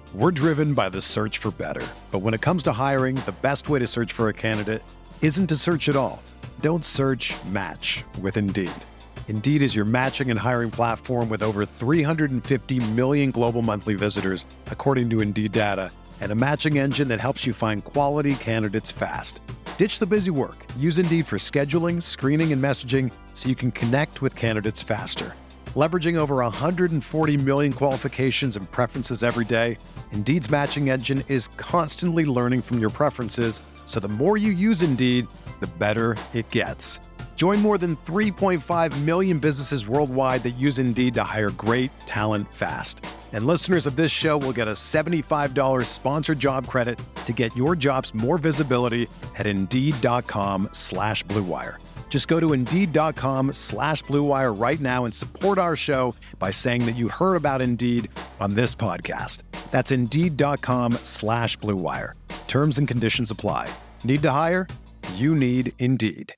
We're driven by the search for better. But when it comes to hiring, the best way to search for a candidate isn't to search at all. Don't search, match with Indeed. Indeed is your matching and hiring platform with over 350 million global monthly visitors, according to Indeed data, and a matching engine that helps you find quality candidates fast. Ditch the busy work. Use Indeed for scheduling, screening, and messaging so you can connect with candidates faster. Leveraging over 140 million qualifications and preferences every day, Indeed's matching engine is constantly learning from your preferences, so the more you use Indeed, the better it gets. Join more than 3.5 million businesses worldwide that use Indeed to hire great talent fast. And listeners of this show will get a $75 sponsored job credit to get your jobs more visibility at Indeed.com/Blue Wire. Just go to Indeed.com/Blue Wire right now and support our show by saying that you heard about Indeed on this podcast. That's Indeed.com/Blue Wire. Terms and conditions apply. Need to hire? You need Indeed.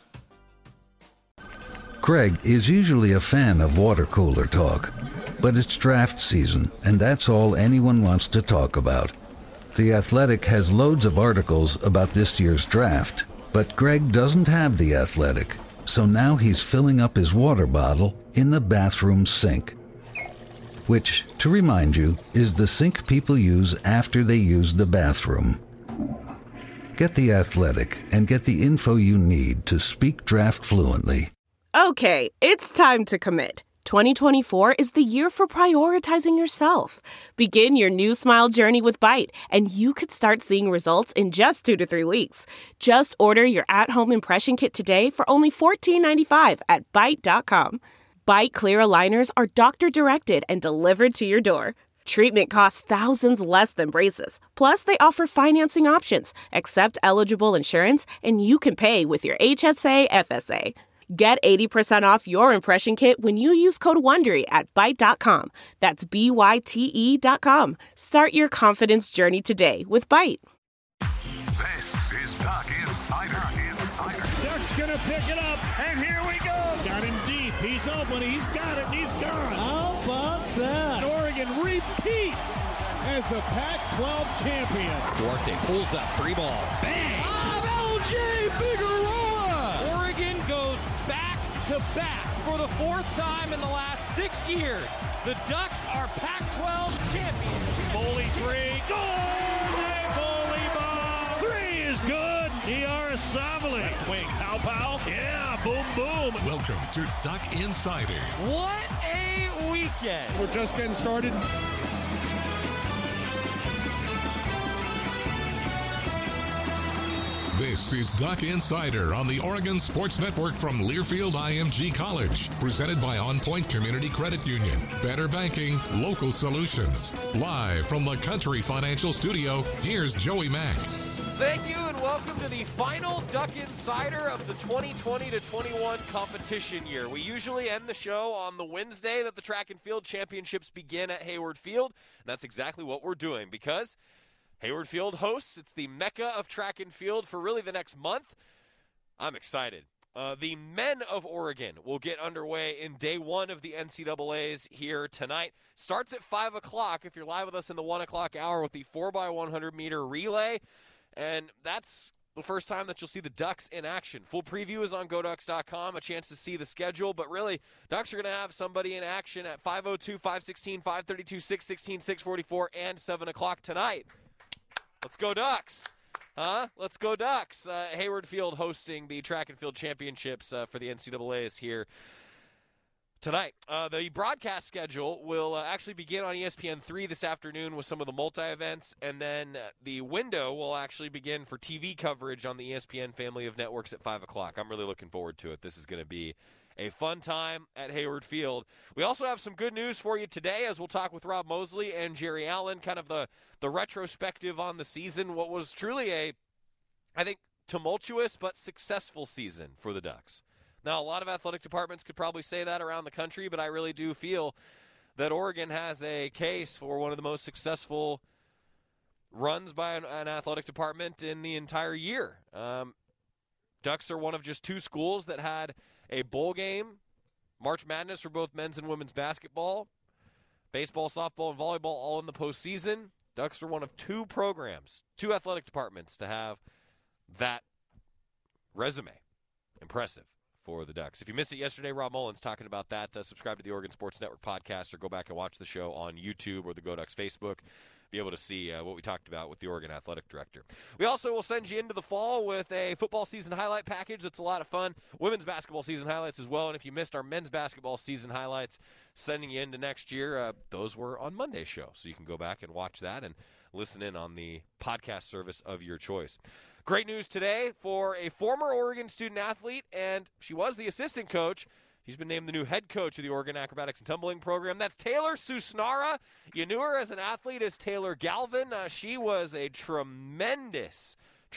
Greg is usually a fan of water cooler talk, but it's draft season, and that's all anyone wants to talk about. The Athletic has loads of articles about this year's draft, but Greg doesn't have The Athletic, so now he's filling up his water bottle in the bathroom sink. Which, to remind you, is the sink people use after they use the bathroom. Get The Athletic and get the info you need to speak draft fluently. Okay, it's time to commit. 2024 is the year for prioritizing yourself. Begin your new smile journey with Byte, and you could start seeing results in just 2 to 3 weeks. Just order your at-home impression kit today for only $14.95 at Byte.com. Byte Clear aligners are doctor-directed and delivered to your door. Treatment costs thousands less than braces. Plus, they offer financing options, accept eligible insurance, and you can pay with your HSA FSA. Get 80% off your impression kit when you use code WONDERY at Byte.com. That's BYTE.com. Start your confidence journey today with Byte. This is Duck Insider. Duck's going to pick it up, and here we go. Got him deep. He's open. He's got it, and he's gone. How about that? Oregon repeats as the Pac-12 champion. Duarte pulls up, 3-ball. Bang! LJ Figueroa! Oregon goes back-to-back for the 4th time in the last 6 years. The Ducks are Pac-12 champions. Foley 3. Goal! Foley ball! 3 is good. E.R. Savali. Wing. Pow. Yeah, boom, boom. Welcome to Duck Insider. What a weekend. We're just getting started. This is Duck Insider on the Oregon Sports Network from Learfield IMG College. Presented by On Point Community Credit Union. Better banking, local solutions. Live from the Country Financial Studio, here's Joey Mack. Thank you, and welcome to the final Duck Insider of the 2020-21 competition year. We usually end the show on the Wednesday that the track and field championships begin at Hayward Field, and that's exactly what we're doing because Hayward Field hosts. It's the mecca of track and field for really the next month. I'm excited. The Men of Oregon will get underway in day 1 of the NCAAs here tonight. Starts at 5 o'clock if you're live with us in the 1 o'clock hour with the 4x100 meter relay. And that's the first time that you'll see the Ducks in action. Full preview is on GoDucks.com, a chance to see the schedule. But really, Ducks are going to have somebody in action at 5:02, 5:16, 5:32, 6:16, 6:44, and 7 o'clock tonight. Let's go Ducks. Let's go Ducks. Hayward Field hosting the track and field championships for the NCAAs here tonight. The broadcast schedule will actually begin on ESPN3 this afternoon with some of the multi-events, and then the window will actually begin for TV coverage on the ESPN family of networks at 5 o'clock. I'm really looking forward to it. This is going to be a fun time at Hayward Field. We also have some good news for you today as we'll talk with Rob Mosley and Jerry Allen, kind of the retrospective on the season, what was truly a, I think, tumultuous but successful season for the Ducks. Now, a lot of athletic departments could probably say that around the country, but I really do feel that Oregon has a case for one of the most successful runs by an athletic department in the entire year. Ducks are one of just 2 schools that had a bowl game, March Madness for both men's and women's basketball, baseball, softball, and volleyball all in the postseason. Ducks are one of 2 programs, 2 athletic departments to have that resume. Impressive for the Ducks. If you missed it yesterday, Rob Mullins talking about that. Subscribe to the Oregon Sports Network podcast or go back and watch the show on YouTube or the Go Ducks Facebook. Be able to see what we talked about with the Oregon Athletic Director. We also will send you into the fall with a football season highlight package. It's a lot of fun. Women's basketball season highlights as well. And if you missed our men's basketball season highlights, sending you into next year, those were on Monday's show. So you can go back and watch that and listen in on the podcast service of your choice. Great news today for a former Oregon student athlete, and she was the assistant coach. He's been named the new head coach of the Oregon Acrobatics and Tumbling program. That's Taylor Susnara. You knew her as an athlete as Taylor Galvin. She was a tremendous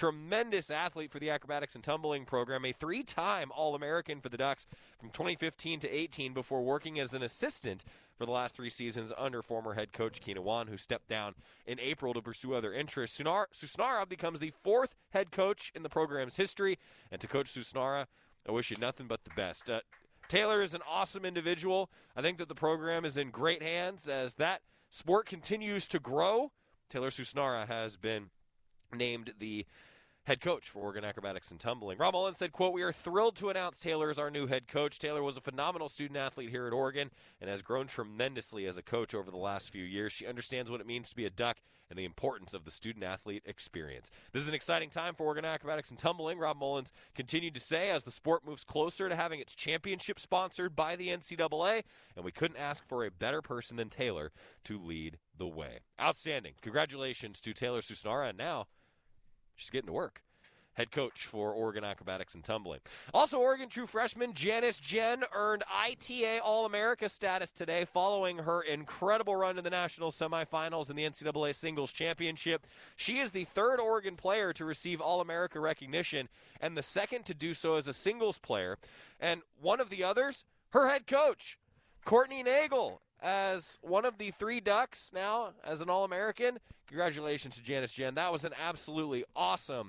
athlete for the Acrobatics and Tumbling program, a 3-time All-American for the Ducks from 2015 to 18 before working as an assistant for the last 3 seasons under former head coach Keena Wan, who stepped down in April to pursue other interests. Susnara becomes the 4th head coach in the program's history, and to Coach Susnara, I wish you nothing but the best. Taylor is an awesome individual. I think that the program is in great hands as that sport continues to grow. Taylor Susnara has been named the head coach for Oregon Acrobatics and Tumbling. Rob Mullins said, quote, "We are thrilled to announce Taylor as our new head coach. Taylor was a phenomenal student athlete here at Oregon and has grown tremendously as a coach over the last few years. She understands what it means to be a Duck and the importance of the student-athlete experience. This is an exciting time for Oregon Acrobatics and Tumbling," Rob Mullins continued to say, as the sport moves closer to having its championship sponsored by the NCAA, and we couldn't ask for a better person than Taylor to lead the way. Outstanding. Congratulations to Taylor Susnara, and now she's getting to work. Head coach for Oregon Acrobatics and Tumbling. Also, Oregon true freshman Janice Jen earned ITA All-America status today following her incredible run to the national semifinals in the NCAA Singles Championship. She is the 3rd Oregon player to receive All-America recognition and the 2nd to do so as a singles player. And one of the others, her head coach, Courtney Nagel, as one of the 3 Ducks now as an All-American. Congratulations to Janice Jen. That was an absolutely awesome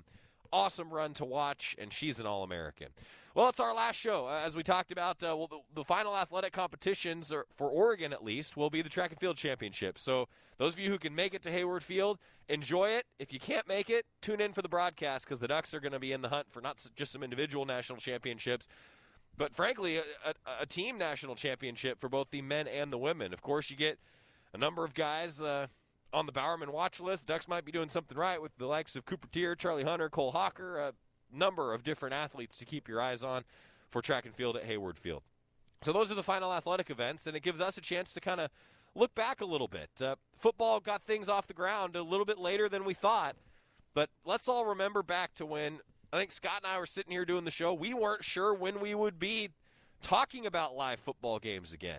run to watch, and she's an All-American. Well, it's our last show. As we talked about, the final athletic competitions, for Oregon at least, will be the track and field championship. So those of you who can make it to Hayward Field, enjoy it. If you can't make it, tune in for the broadcast because the Ducks are going to be in the hunt for not just some individual national championships, but frankly, a team national championship for both the men and the women. Of course, you get a number of guys on the Bowerman watch list. Ducks might be doing something right with the likes of Cooper Tier, Charlie Hunter, Cole Hawker, a number of different athletes to keep your eyes on for track and field at Hayward Field. So those are the final athletic events, and it gives us a chance to kind of look back a little bit. Football got things off the ground a little bit later than we thought, but let's all remember back to when I think Scott and I were sitting here doing the show. We weren't sure when we would be talking about live football games again.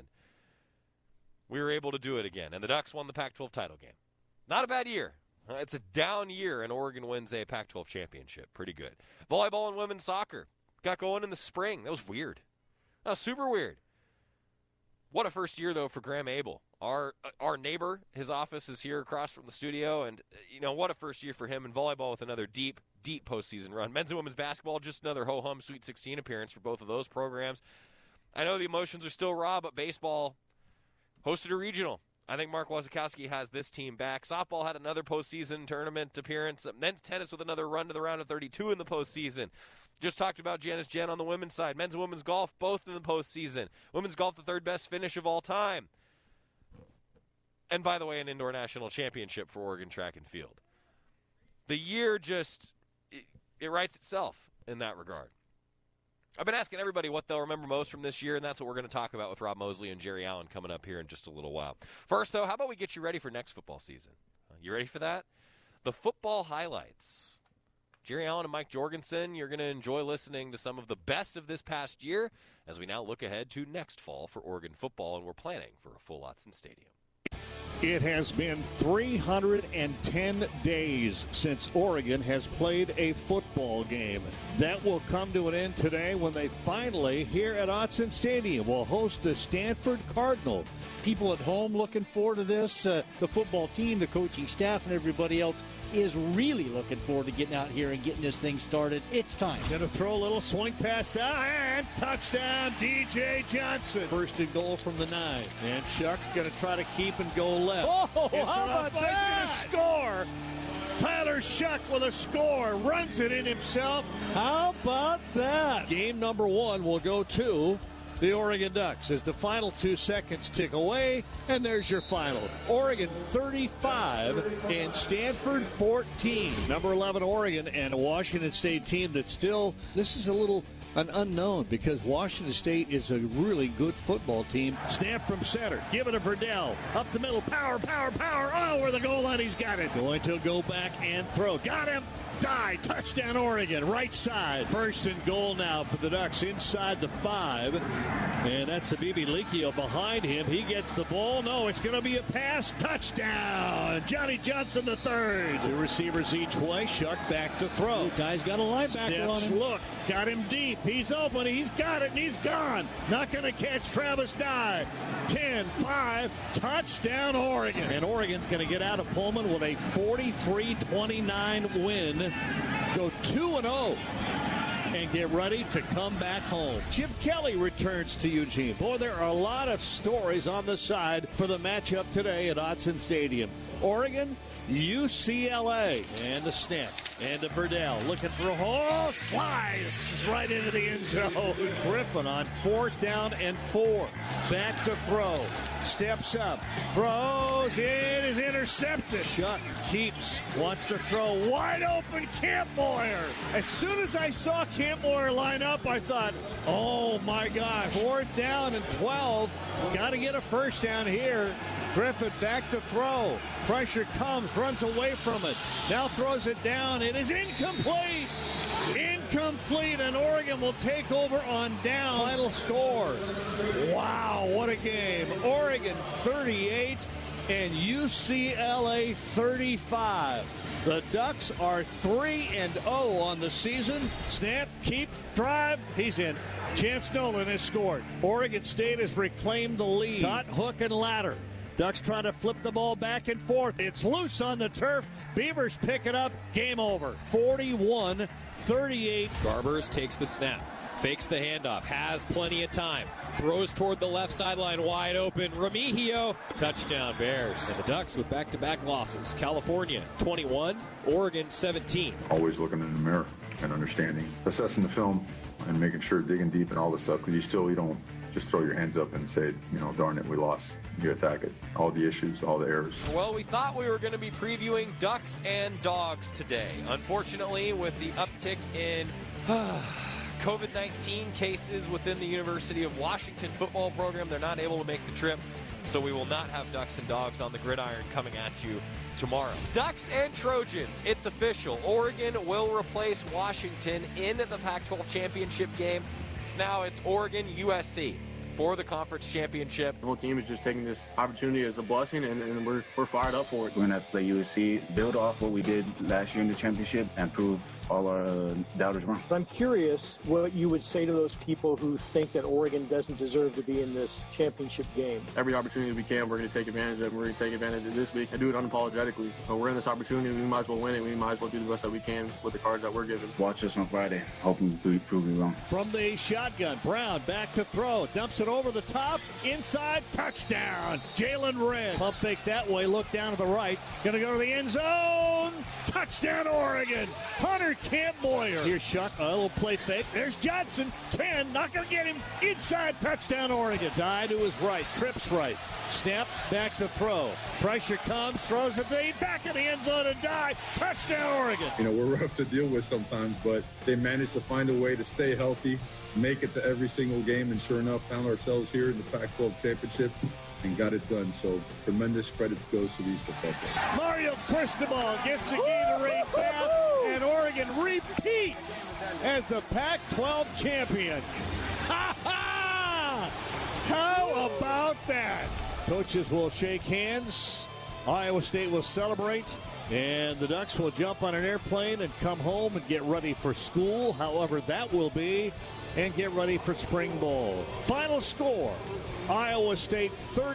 We were able to do it again, and the Ducks won the Pac-12 title game. Not a bad year. It's a down year, and Oregon wins a Pac-12 championship. Pretty good. Volleyball and women's soccer got going in the spring. That was weird. That was super weird. What a first year, though, for Graham Abel. Our neighbor, his office is here across from the studio, and, what a first year for him in volleyball with another deep postseason run. Men's and women's basketball, just another ho-hum Sweet 16 appearance for both of those programs. I know the emotions are still raw, but baseball hosted a regional. I think Mark Wasikowski has this team back. Softball had another postseason tournament appearance. Men's tennis with another run to the round of 32 in the postseason. Just talked about Janice Jen on the women's side. Men's and women's golf both in the postseason. Women's golf, the 3rd best finish of all time. And by the way, an indoor national championship for Oregon track and field. The year just, it writes itself in that regard. I've been asking everybody what they'll remember most from this year, and that's what we're going to talk about with Rob Mosley and Jerry Allen coming up here in just a little while. First, though, how about we get you ready for next football season? You ready for that? The football highlights. Jerry Allen and Mike Jorgensen, you're going to enjoy listening to some of the best of this past year as we now look ahead to next fall for Oregon football, and we're planning for a full Autzen Stadium. It has been 310 days since Oregon has played a football game. That will come to an end today when they finally, here at Autzen Stadium, will host the Stanford Cardinal. People at home looking forward to this. The football team, the coaching staff, and everybody else is really looking forward to getting out here and getting this thing started. It's time. Going to throw a little swing pass out, and touchdown, DJ Johnson. First and goal from the 9. And Chuck going to try to keep and go left. Oh, how about He's that? going to score. Tyler Shuck with a score. Runs it in himself. How about that? Game number 1 will go to the Oregon Ducks as the final 2 seconds tick away, and there's your final. Oregon 35 and Stanford 14. Number 11 Oregon and a Washington State team that still, this is an unknown because Washington State is a really good football team. Snap from center. Give it to Verdell. Up the middle. Power. Oh, where the goal line. He's got it. Going to go back and throw. Got him. Die. Touchdown Oregon. Right side. First and goal now for the Ducks inside the 5. And that's Habibi Likio behind him. He gets the ball. No, it's going to be a pass. Touchdown. Johnny Johnson the third. 2 receivers each way. Shuck back to throw. Guy's got a linebacker on him. Look. Got him deep. He's open. He's got it, and he's gone. Not going to catch Travis Dye. 10-5. Touchdown Oregon. And Oregon's going to get out of Pullman with a 43-29 win. Go 2-0 and get ready to come back home. Chip Kelly returns to Eugene. Boy, there are a lot of stories on the side for the matchup today at Autzen Stadium. Oregon, UCLA, and the snap. And to Verdell, looking for a hole, slice right into the end zone. Griffin on 4th down and 4. Back to throw. Steps up, throws, it is intercepted. Shuck keeps, wants to throw, wide open Campmoyer. As soon as I saw Campmoyer line up, I thought, oh my gosh, 4th down and 12. Got to get a first down here. Griffin back to throw. Pressure comes, runs away from it. Now throws it down. It is incomplete. Incomplete, and Oregon will take over on down. Final score. Wow, what a game. Oregon 38 and UCLA 35. The Ducks are 3-0 on the season. Snap, keep, drive. He's in. Chance Nolan has scored. Oregon State has reclaimed the lead. Got hook and ladder. Ducks trying to flip the ball back and forth. It's loose on the turf. Beavers pick it up. Game over. 41-38. Garbers takes the snap. Fakes the handoff. Has plenty of time. Throws toward the left sideline wide open. Remigio. Touchdown Bears. And the Ducks with back-to-back losses. California 21. Oregon 17. Always looking in the mirror and understanding. Assessing the film and making sure, digging deep and all this stuff. Because you don't just throw your hands up and say, darn it, we lost. You attack it. All the issues, all the errors. Well, we thought we were going to be previewing Ducks and Dogs today. Unfortunately, with the uptick in COVID-19 cases within the University of Washington football program, they're not able to make the trip. So we will not have Ducks and Dogs on the gridiron coming at you tomorrow. Ducks and Trojans, it's official. Oregon will replace Washington in the Pac-12 championship game. Now it's Oregon USC for the conference championship. The whole team is just taking this opportunity as a blessing, and we're fired up for it. We're going to have to play USC, build off what we did last year in the championship, and prove all our doubters wrong. I'm curious what you would say to those people who think that Oregon doesn't deserve to be in this championship game. Every opportunity we can, we're going to take advantage of it. We're going to take advantage of this week and do it unapologetically. But we're in this opportunity. We might as well win it. We might as well do the best that we can with the cards that we're given. Watch us on Friday. Hopefully we prove you wrong. From the shotgun, Brown back to throw. Dumps it over the top. Inside. Touchdown. Jalen Red. Pump fake that way. Look down to the right. Going to go to the end zone. Touchdown Oregon. Hunter Campmoyer. Here's Shuck. A little play fake. There's Johnson. 10. Not going to get him. Inside. Touchdown Oregon. Die to his right. Trips right. Snap. Back to throw. Pressure comes. Throws it deep. Back in the end zone and die. Touchdown Oregon. We're rough to deal with sometimes, but they managed to find a way to stay healthy, make it to every single game, and sure enough, found ourselves here in the Pac-12 championship and got it done. So tremendous credit goes to these football players. Mario Cristobal gets a Gatorade bath, and Oregon repeats as the Pac-12 champion. Ha ha! How about that? Coaches will shake hands. Iowa State will celebrate. And the Ducks will jump on an airplane and come home and get ready for school, however that will be, and get ready for spring ball. Final score, Iowa State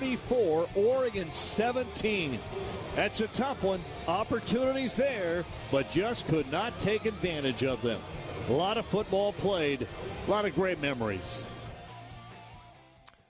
34, Oregon 17. That's a tough one. Opportunities there, but just could not take advantage of them. A lot of football played, a lot of great memories.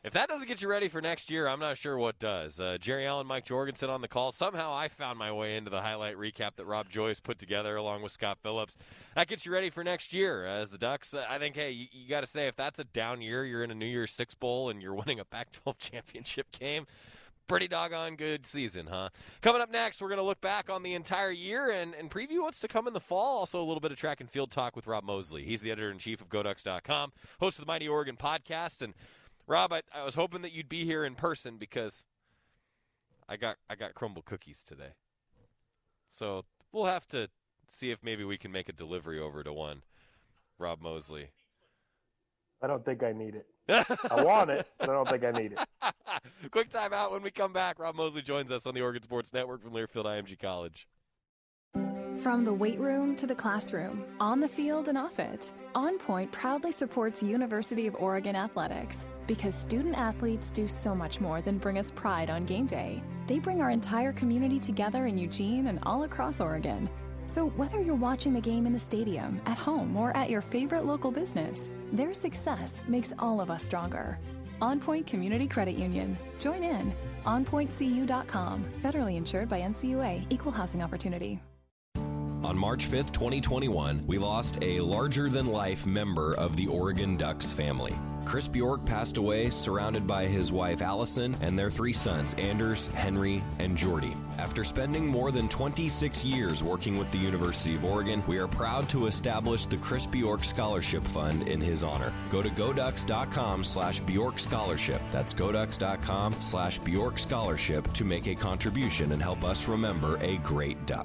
If that doesn't get you ready for next year, I'm not sure what does. Jerry Allen, Mike Jorgensen on the call. Somehow I found my way into the highlight recap that Rob Joyce put together along with Scott Phillips. That gets you ready for next year. As the Ducks, I think, hey, you got to say, if that's a down year, you're in a New Year's Six Bowl and you're winning a Pac-12 championship game, pretty doggone good season, huh? Coming up next, we're going to look back on the entire year and preview what's to come in the fall. Also, a little bit of track and field talk with Rob Mosley. He's the editor-in-chief of GoDucks.com, host of the Mighty Oregon podcast, and Rob, I was hoping that you'd be here in person because I got crumble cookies today. So we'll have to see if maybe we can make a delivery over to one Rob Mosley. I don't think I need it. I want it, but I don't think I need it. Quick time out. When we come back, Rob Mosley joins us on the Oregon Sports Network from Learfield IMG College. From the weight room to the classroom, on the field and off it, On Point proudly supports University of Oregon athletics because student athletes do so much more than bring us pride on game day. They bring our entire community together in Eugene and all across Oregon. So whether you're watching the game in the stadium, at home, or at your favorite local business, their success makes all of us stronger. On Point Community Credit Union. Join in. OnPointCU.com. Federally insured by NCUA. Equal housing opportunity. On March 5th, 2021, we lost a larger-than-life member of the Oregon Ducks family. Chris Bjork passed away surrounded by his wife Allison and their 3 sons, Anders, Henry, and Jordy. After spending more than 26 years working with the University of Oregon, we are proud to establish the Chris Bjork Scholarship Fund in his honor. Go to GoDucks.com/Bjork Scholarship. That's GoDucks.com/Bjork Scholarship to make a contribution and help us remember a great Duck.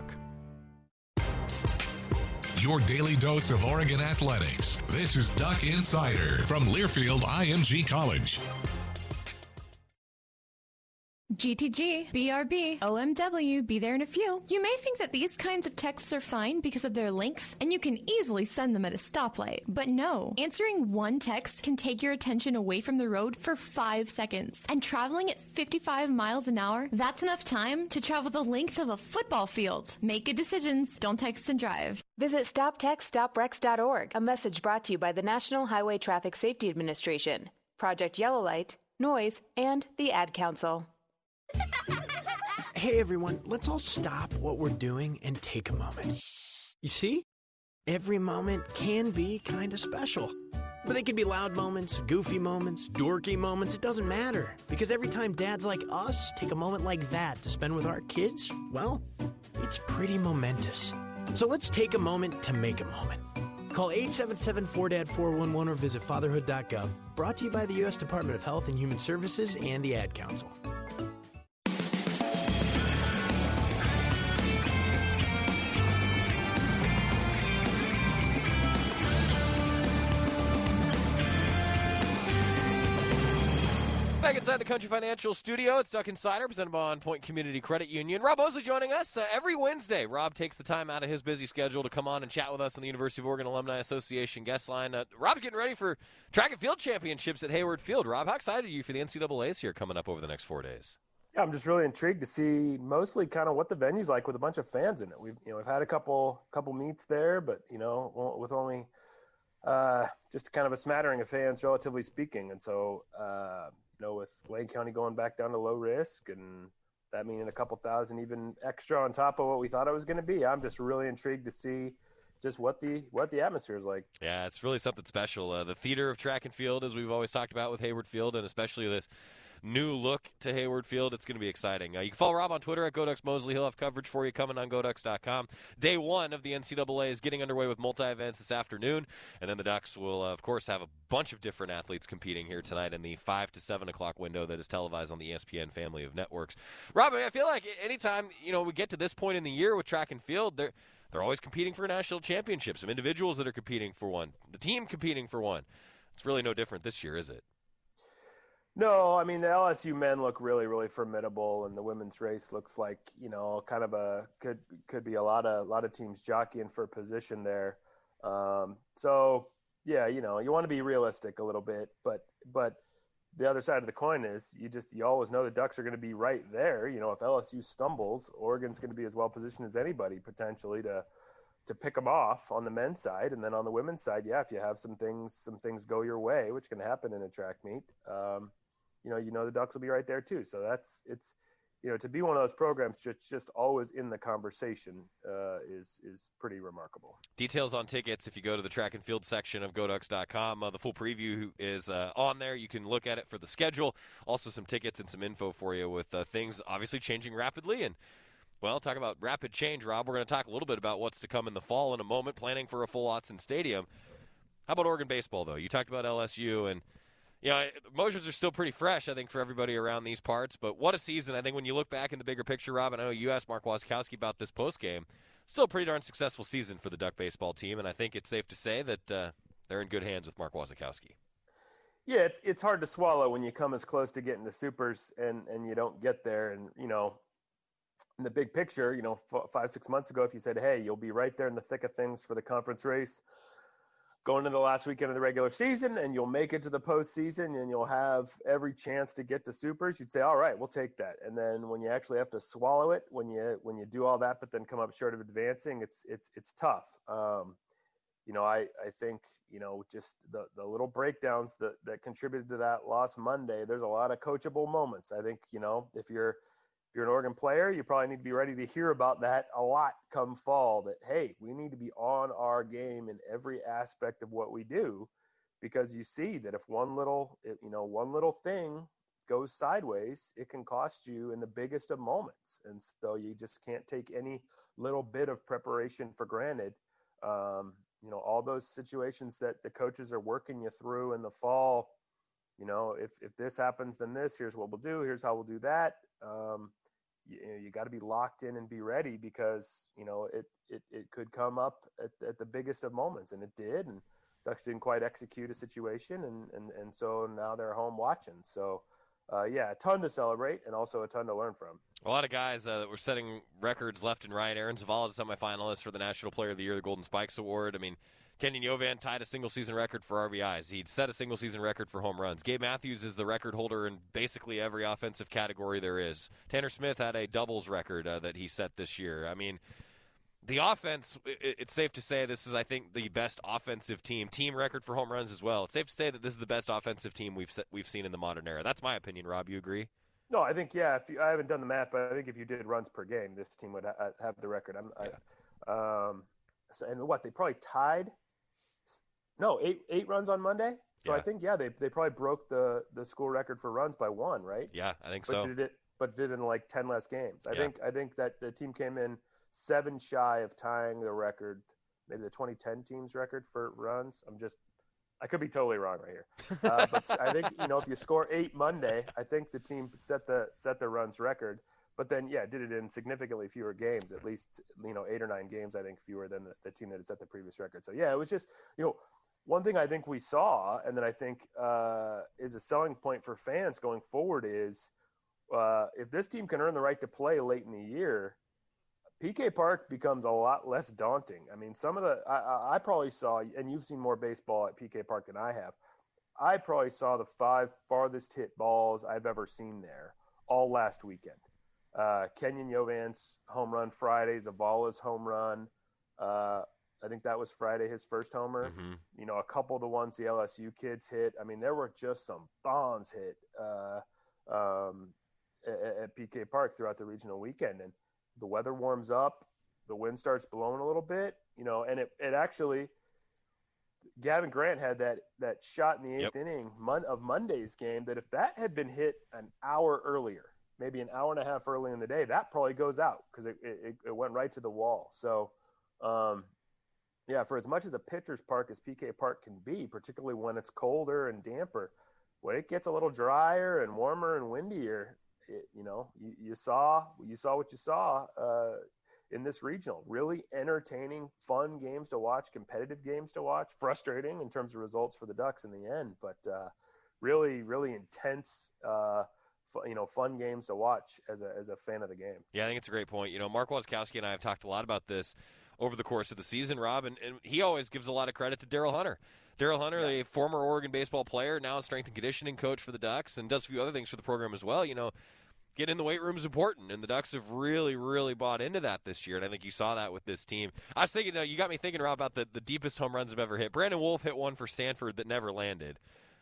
Your daily dose of Oregon athletics. This is Duck Insider from Learfield IMG College. GTG, BRB, OMW, be there in a few. You may think that these kinds of texts are fine because of their length, and you can easily send them at a stoplight. But no, answering one text can take your attention away from the road for 5 seconds. And traveling at 55 miles an hour, that's enough time to travel the length of a football field. Make good decisions, don't text and drive. Visit StopTextStopWrecks.org, a message brought to you by the National Highway Traffic Safety Administration, Project Yellow Light, Noise, and the Ad Council. Hey everyone, let's all stop what we're doing and take a moment. You see? Every moment can be kind of special. But they can be loud moments, goofy moments, dorky moments, it doesn't matter. Because every time dads like us take a moment like that to spend with our kids, well, it's pretty momentous. So let's take a moment to make a moment. Call 877-4DAD-411 or visit fatherhood.gov. Brought to you by the U.S. Department of Health and Human Services and the Ad Council. Back inside the Country Financial Studio, it's Duck Insider, presented by On Point Community Credit Union. Rob Mosley joining us every Wednesday. Rob takes the time out of his busy schedule to come on and chat with us on the University of Oregon Alumni Association guest line. Rob's getting ready for track and field championships at Hayward Field. Rob, how excited are you for the NCAAs here coming up over the next 4 days? Yeah, I'm just really intrigued to see mostly kind of what the venue's like with a bunch of fans in it. We've had a couple meets there, but with only just kind of a smattering of fans, relatively speaking, and so. With Lane County going back down to low risk and that meaning a couple thousand even extra on top of what we thought it was going to be, I'm just really intrigued to see just what the atmosphere is like. Yeah, it's really something special. The theater of track and field, as we've always talked about with Hayward Field, and especially this new look to Hayward Field, it's going to be exciting. You can follow Rob on Twitter at GoDucksMosley. He'll have coverage for you coming on GoDucks.com. Day 1 of the NCAA is getting underway with multi-events this afternoon, and then the Ducks will, of course, have a bunch of different athletes competing here tonight in the 5 to 7 o'clock window that is televised on the ESPN family of networks. Rob, I feel like anytime we get to this point in the year with track and field, they're always competing for a national championship. Some individuals that are competing for one, the team competing for one. It's really no different this year, is it? No, I mean, the LSU men look really, really formidable, and the women's race looks like, kind of could be a lot of teams jockeying for position there. So yeah, you want to be realistic a little bit, but the other side of the coin is you always know the Ducks are going to be right there. If LSU stumbles, Oregon's going to be as well positioned as anybody potentially to pick them off on the men's side. And then on the women's side, yeah, if you have some things go your way, which can happen in a track meet, the Ducks will be right there too. So it's to be one of those programs just always in the conversation is pretty remarkable. Details on tickets if you go to the track and field section of GoDucks.com. The full preview is on there. You can look at it for the schedule. Also some tickets and some info for you with things obviously changing rapidly. And, well, talk about rapid change, Rob. We're going to talk a little bit about what's to come in the fall in a moment, planning for a full Autzen Stadium. How about Oregon baseball, though? You talked about LSU, and emotions are still pretty fresh, I think, for everybody around these parts. But what a season. I think when you look back in the bigger picture, Rob, I know you asked Mark Wasikowski about this postgame. Still a pretty darn successful season for the Duck baseball team, and I think it's safe to say that they're in good hands with Mark Wasikowski. Yeah, it's hard to swallow when you come as close to getting to Supers and you don't get there. And, in the big picture, 5-6 months ago, if you said, hey, you'll be right there in the thick of things for the conference race going into the last weekend of the regular season, and you'll make it to the postseason, and you'll have every chance to get to Supers, you'd say, all right, we'll take that. And then when you actually have to swallow it, when you do all that, but then come up short of advancing, it's tough. I think, just the little breakdowns that contributed to that loss Monday, there's a lot of coachable moments. I think, if you're an Oregon player, you probably need to be ready to hear about that a lot come fall, that, hey, we need to be on our game in every aspect of what we do, because you see that if one little thing goes sideways, it can cost you in the biggest of moments. And so you just can't take any little bit of preparation for granted. All those situations that the coaches are working you through in the fall, if this happens, then this, here's what we'll do, here's how we'll do that. You got to be locked in and be ready, because it could come up at the biggest of moments, and it did. And Ducks didn't quite execute a situation, and so now they're home watching. So a ton to celebrate, and also a ton to learn from. A lot of guys that were setting records left and right. Aaron Zavala is a semifinalist for the National Player of the Year, the Golden Spikes Award. I mean, Kenyon Yovan tied a single-season record for RBIs. He'd set a single-season record for home runs. Gabe Matthews is the record holder in basically every offensive category there is. Tanner Smith had a doubles record that he set this year. I mean, the offense, it's safe to say this is, I think, the best offensive team record for home runs as well. It's safe to say that this is the best offensive team we've seen in the modern era. That's my opinion, Rob. You agree? No, I think, I haven't done the math, but I think if you did runs per game, this team would have the record. They probably tied – no, eight runs on Monday. So I think, they probably broke the school record for runs by one, right? Yeah, I think so. But did it in like 10 less games. I think that the team came in 7 shy of tying the record, maybe the 2010 team's record for runs. I could be totally wrong right here. But I think, if you score 8 Monday, I think the team set the runs record. But then, did it in significantly fewer games, at least, 8 or 9 games, I think, fewer than the team that had set the previous record. So, it was just, one thing I think we saw, and that I think is a selling point for fans going forward is if this team can earn the right to play late in the year, PK Park becomes a lot less daunting. I mean, some of I probably saw, and you've seen more baseball at PK Park than I have, I probably saw the 5 farthest hit balls I've ever seen there all last weekend. Kenyon Yovan's home run Friday, Zavala's home run. I think that was Friday, his first homer. Mm-hmm. A couple of the ones the LSU kids hit. I mean, there were just some bombs hit at PK Park throughout the regional weekend. And the weather warms up, the wind starts blowing a little bit, and it actually – Gavin Grant had that shot in the 8th inning of Monday's game that if that had been hit an hour earlier, maybe an hour and a half early in the day, that probably goes out because it went right to the wall. So, for as much as a pitcher's park as PK Park can be, particularly when it's colder and damper, when it gets a little drier and warmer and windier, you saw what you saw in this regional. Really entertaining, fun games to watch, competitive games to watch, frustrating in terms of results for the Ducks in the end, but really, really intense, fun games to watch as a fan of the game. Yeah, I think it's a great point. Mark Wasikowski and I have talked a lot about this over the course of the season, Rob, and he always gives a lot of credit to Daryl Hunter. Daryl Hunter, a former Oregon baseball player, now a strength and conditioning coach for the Ducks, and does a few other things for the program as well. Getting in the weight room is important, and the Ducks have really, really bought into that this year, and I think you saw that with this team. I was thinking, you got me thinking, Rob, about the deepest home runs I've ever hit. Brandon Wolf hit one for Stanford that never landed.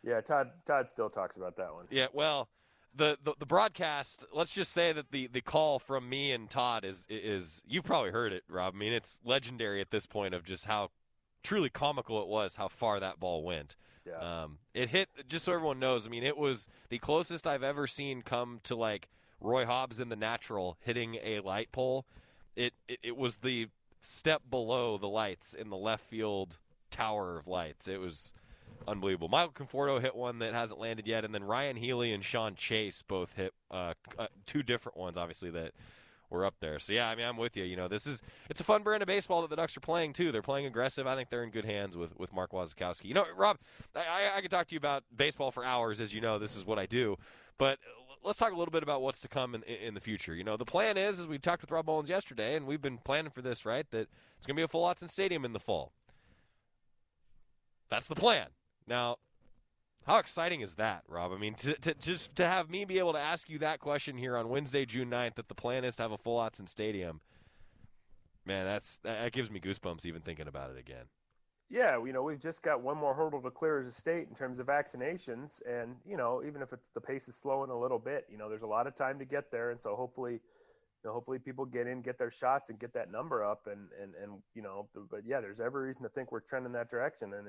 Yeah, Todd still talks about that one. Yeah, well, the broadcast, let's just say that the call from me and Todd is you've probably heard it, Rob. I mean, it's legendary at this point of just how truly comical it was how far that ball went. Yeah. It hit, just so everyone knows, I mean, it was the closest I've ever seen come to, like, Roy Hobbs in The Natural hitting a light pole. It was the step below the lights in the left field tower of lights. It was unbelievable. Michael Conforto hit one that hasn't landed yet, and then Ryan Healy and Sean Chase both hit two different ones, obviously, that were up there. So, yeah, I mean, I'm with you. You know, it's a fun brand of baseball that the Ducks are playing, too. They're playing aggressive. I think they're in good hands with Mark Wasikowski. You know, Rob, I could talk to you about baseball for hours. As you know, this is what I do. But let's talk a little bit about what's to come in the future. You know, the plan is, as we talked with Rob Mullins yesterday, and we've been planning for this, right, that it's going to be a full Autzen Stadium in the fall. That's the plan. Now, how exciting is that, Rob? I mean, to have me be able to ask you that question here on Wednesday, June 9th, that the plan is to have a full Autzen Stadium, man, that gives me goosebumps even thinking about it again. Yeah, you know, we've just got one more hurdle to clear as a state in terms of vaccinations, and, you know, even if the pace is slowing a little bit, you know, there's a lot of time to get there, and so hopefully people get their shots and get that number up, and you know, but yeah, there's every reason to think we're trending that direction, and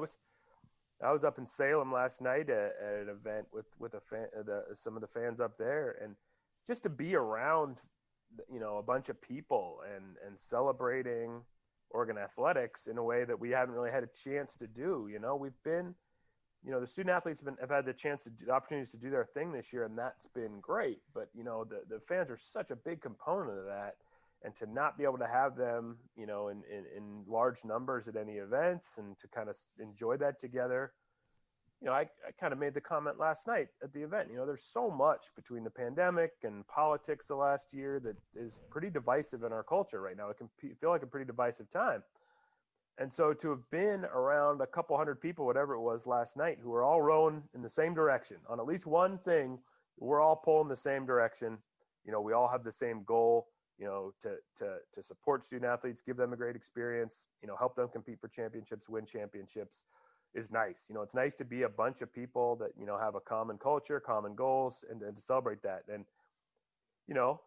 I was up in Salem last night at an event with some of the fans up there, and just to be around, you know, a bunch of people and celebrating Oregon athletics in a way that we haven't really had a chance to do. You know, we've been, you know, the student athletes have had the opportunities to do their thing this year, and that's been great. But, you know, the fans are such a big component of that, and to not be able to have them, you know, in large numbers at any events and to kind of enjoy that together. You know, I kind of made the comment last night at the event, you know, there's so much between the pandemic and politics the last year that is pretty divisive in our culture right now. It can feel like a pretty divisive time. And so to have been around a couple hundred people, whatever it was last night, who were all rowing in the same direction on at least one thing, we're all pulling the same direction. You know, we all have the same goal, you know, to support student athletes, give them a great experience, you know, help them compete for championships, win championships. Is nice. You know, it's nice to be a bunch of people that, you know, have a common culture, common goals, and to celebrate that. And, you know,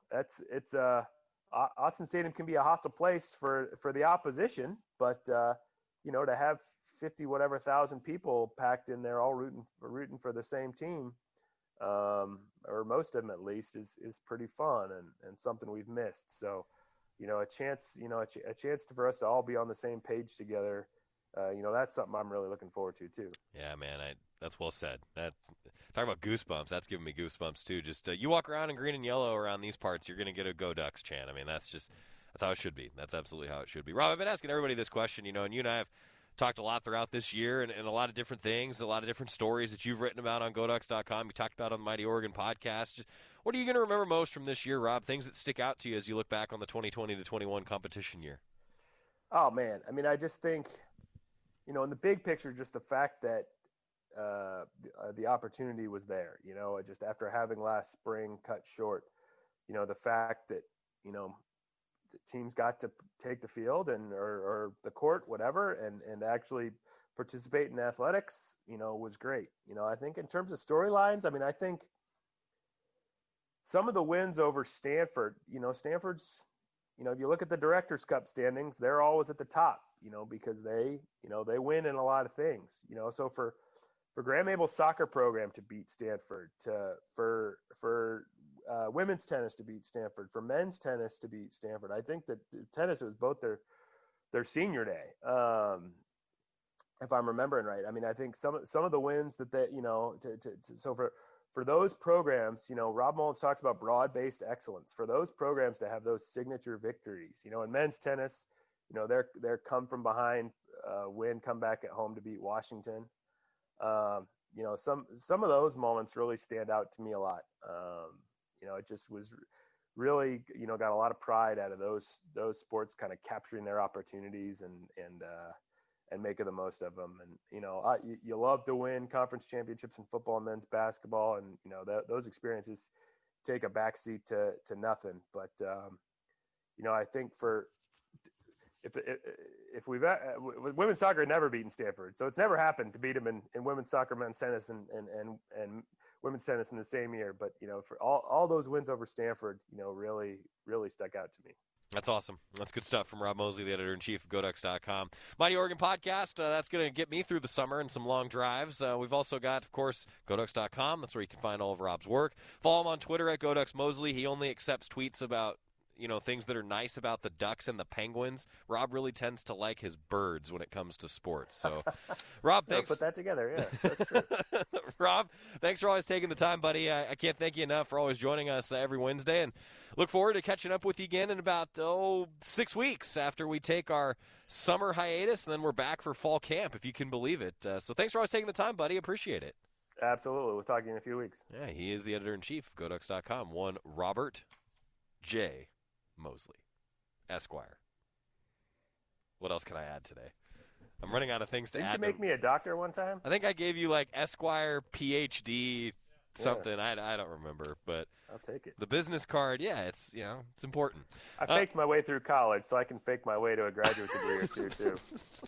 Autzen Stadium can be a hostile place for the opposition, but, you know, to have 50,000 people packed in there all rooting for the same team, or most of them at least, is pretty fun and something we've missed. So, you know, a chance for us to all be on the same page together. You know, that's something I'm really looking forward to too. Yeah, man, that's well said. Talk about goosebumps. That's giving me goosebumps too. Just you walk around in green and yellow around these parts, you're going to get a Go Ducks chant. I mean, that's how it should be. That's absolutely how it should be. Rob, I've been asking everybody this question, you know, and you and I have talked a lot throughout this year and a lot of different things, a lot of different stories that you've written about on GoDucks.com. You talked about on the Mighty Oregon podcast. What are you going to remember most from this year, Rob? Things that stick out to you as you look back on the 2020-21 competition year. Oh man, I mean, I just think, you know, in the big picture, just the fact that the opportunity was there, you know, just after having last spring cut short, you know, the fact that, you know, the teams got to take the field or the court, whatever, and actually participate in athletics, you know, was great. You know, I think in terms of storylines, I mean, I think some of the wins over Stanford, you know, Stanford's, you know, if you look at the Directors' Cup standings, they're always at the top, you know, because they win in a lot of things, you know. So for Graham Abel's soccer program to beat Stanford, for women's tennis to beat Stanford, for men's tennis to beat Stanford, I think that tennis was both their senior day, if I'm remembering right. I mean, I think some of the wins that they, you know, so for those programs, you know, Rob Mullins talks about broad-based excellence. For those programs to have those signature victories, you know, in men's tennis, you know, they're come from behind win, come back at home to beat Washington. You know, some of those moments really stand out to me a lot. You know, it just was really, you know, got a lot of pride out of those sports kind of capturing their opportunities and making the most of them. And, you know, you love to win conference championships in football and men's basketball. And, you know, those experiences take a backseat to nothing. But, you know, I think if we've women's soccer had never beaten Stanford, so it's never happened to beat them in women's soccer, men's tennis, and women's tennis in the same year. But for all those wins over Stanford, really stuck out to me. That's awesome. That's good stuff from Rob Mosley, the editor-in-chief of GoDucks.com. Mighty Oregon Podcast, that's going to get me through the summer and some long drives. We've also got, of course, GoDucks.com. That's where you can find all of Rob's work. Follow him on Twitter at GoDucksMosley. He only accepts tweets about things that are nice about the Ducks and the Penguins. Rob really tends to like his birds when it comes to sports. So, Rob, thanks. Put that together, yeah. That's true. Rob, thanks for always taking the time, buddy. I can't thank you enough for always joining us every Wednesday, and look forward to catching up with you again in about 6 weeks after we take our summer hiatus, and then we're back for fall camp, if you can believe it. So thanks for always taking the time, buddy. Appreciate it. Absolutely. We'll talk to you in a few weeks. Yeah, he is the editor-in-chief of GoDucks.com. One Robert J. Mosley, Esquire. What else can I add today? I'm running out of things to add. Didn't you make me a doctor one time? I think I gave you Esquire, PhD, something. Yeah. I don't remember, but I'll take it. The business card, it's it's important. I faked my way through college, so I can fake my way to a graduate degree or two too.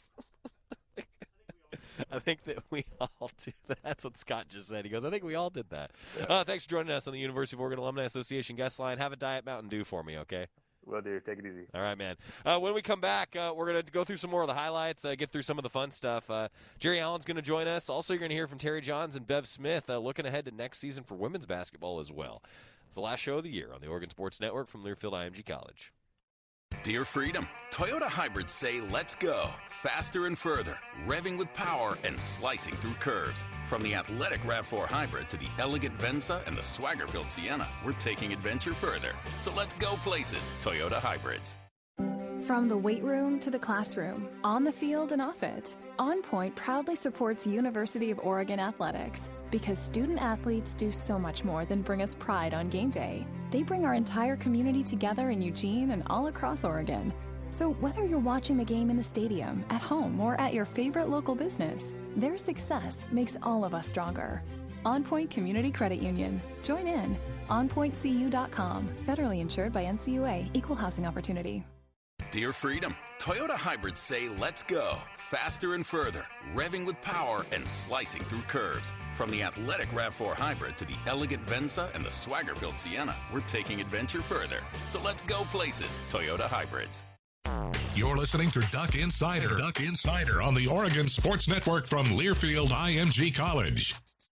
I think that we all do that. That's what Scott just said. He goes, I think we all did that. Yeah. Thanks for joining us on the University of Oregon Alumni Association guest line. Have a Diet Mountain Dew for me, okay? Will do. Take it easy. All right, man. When we come back, we're going to go through some more of the highlights, get through some of the fun stuff. Jerry Allen's going to join us. Also, you're going to hear from Terry Johns and Bev Smith looking ahead to next season for women's basketball as well. It's the last show of the year on the Oregon Sports Network from Learfield IMG College. Dear Freedom, Toyota hybrids say let's go. Faster and further, revving with power and slicing through curves. From the athletic RAV4 hybrid to the elegant Venza and the swagger-filled Sienna, we're taking adventure further. So let's go places, Toyota hybrids. From the weight room to the classroom, on the field and off it, On Point proudly supports University of Oregon athletics because student athletes do so much more than bring us pride on game day. They bring our entire community together in Eugene and all across Oregon. So whether you're watching the game in the stadium, at home, or at your favorite local business, their success makes all of us stronger. On Point Community Credit Union. Join in. OnPointCU.com. Federally insured by NCUA. Equal housing opportunity. Dear Freedom, Toyota hybrids say let's go. Faster and further, revving with power and slicing through curves. From the athletic RAV4 hybrid to the elegant Venza and the swagger-filled Sienna, we're taking adventure further. So let's go places, Toyota hybrids. You're listening to Duck Insider. Duck Insider on the Oregon Sports Network from Learfield IMG College.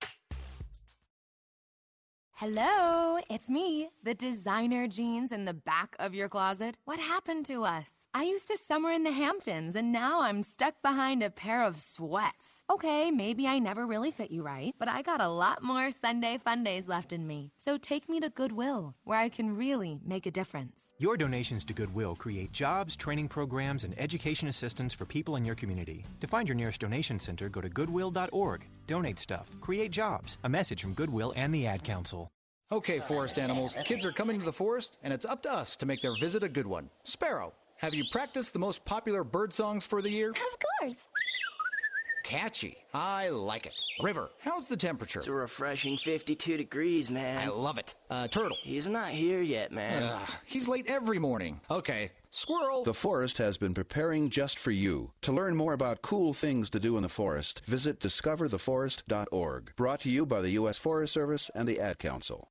Hello, it's me, the designer jeans in the back of your closet. What happened to us? I used to summer in the Hamptons, and now I'm stuck behind a pair of sweats. Okay, maybe I never really fit you right, but I got a lot more Sunday fun days left in me. So take me to Goodwill, where I can really make a difference. Your donations to Goodwill create jobs, training programs, and education assistance for people in your community. To find your nearest donation center, go to goodwill.org. Donate stuff. Create jobs. A message from Goodwill and the Ad Council. Okay, forest animals, kids are coming to the forest, and it's up to us to make their visit a good one. Sparrow, have you practiced the most popular bird songs for the year? Of course. Catchy. I like it. River, how's the temperature? It's a refreshing 52 degrees, man. I love it. Turtle. He's not here yet, man. He's late every morning. Okay. Squirrel. The forest has been preparing just for you. To learn more about cool things to do in the forest, visit discovertheforest.org. Brought to you by the U.S. Forest Service and the Ad Council.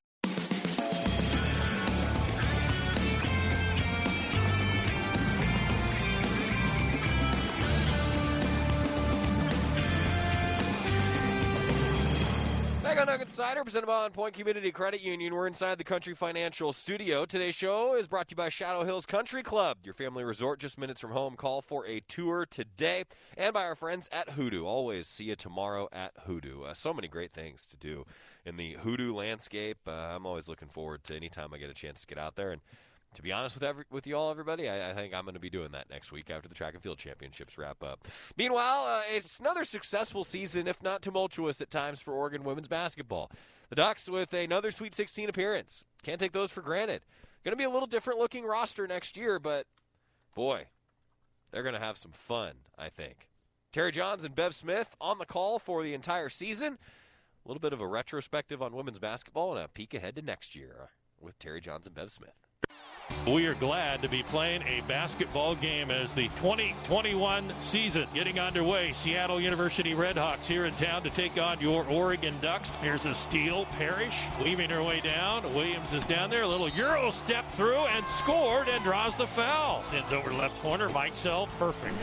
Duck Insider, presented by On Point Community Credit Union. We're inside the Country Financial Studio. Today's show is brought to you by Shadow Hills Country Club, your family resort just minutes from home. Call for a tour today. And by our friends at Hoodoo. Always see you tomorrow at Hoodoo. So many great things to do in the Hoodoo landscape. I'm always looking forward to any time I get a chance to get out there. And to be honest with you all, everybody, I think I'm going to be doing that next week after the track and field championships wrap up. Meanwhile, it's another successful season, if not tumultuous at times, for Oregon women's basketball. The Ducks with another Sweet 16 appearance. Can't take those for granted. Going to be a little different-looking roster next year, but, boy, they're going to have some fun, I think. Terry Johns and Bev Smith on the call for the entire season. A little bit of a retrospective on women's basketball and a peek ahead to next year with Terry Johns and Bev Smith. We are glad to be playing a basketball game as the 2021 season getting underway. Seattle University Redhawks here in town to take on your Oregon Ducks. Here's a steal. Parrish weaving her way down. Williams is down there. A little Euro step through and scored and draws the foul. Sends over left corner. Mikesell, perfect.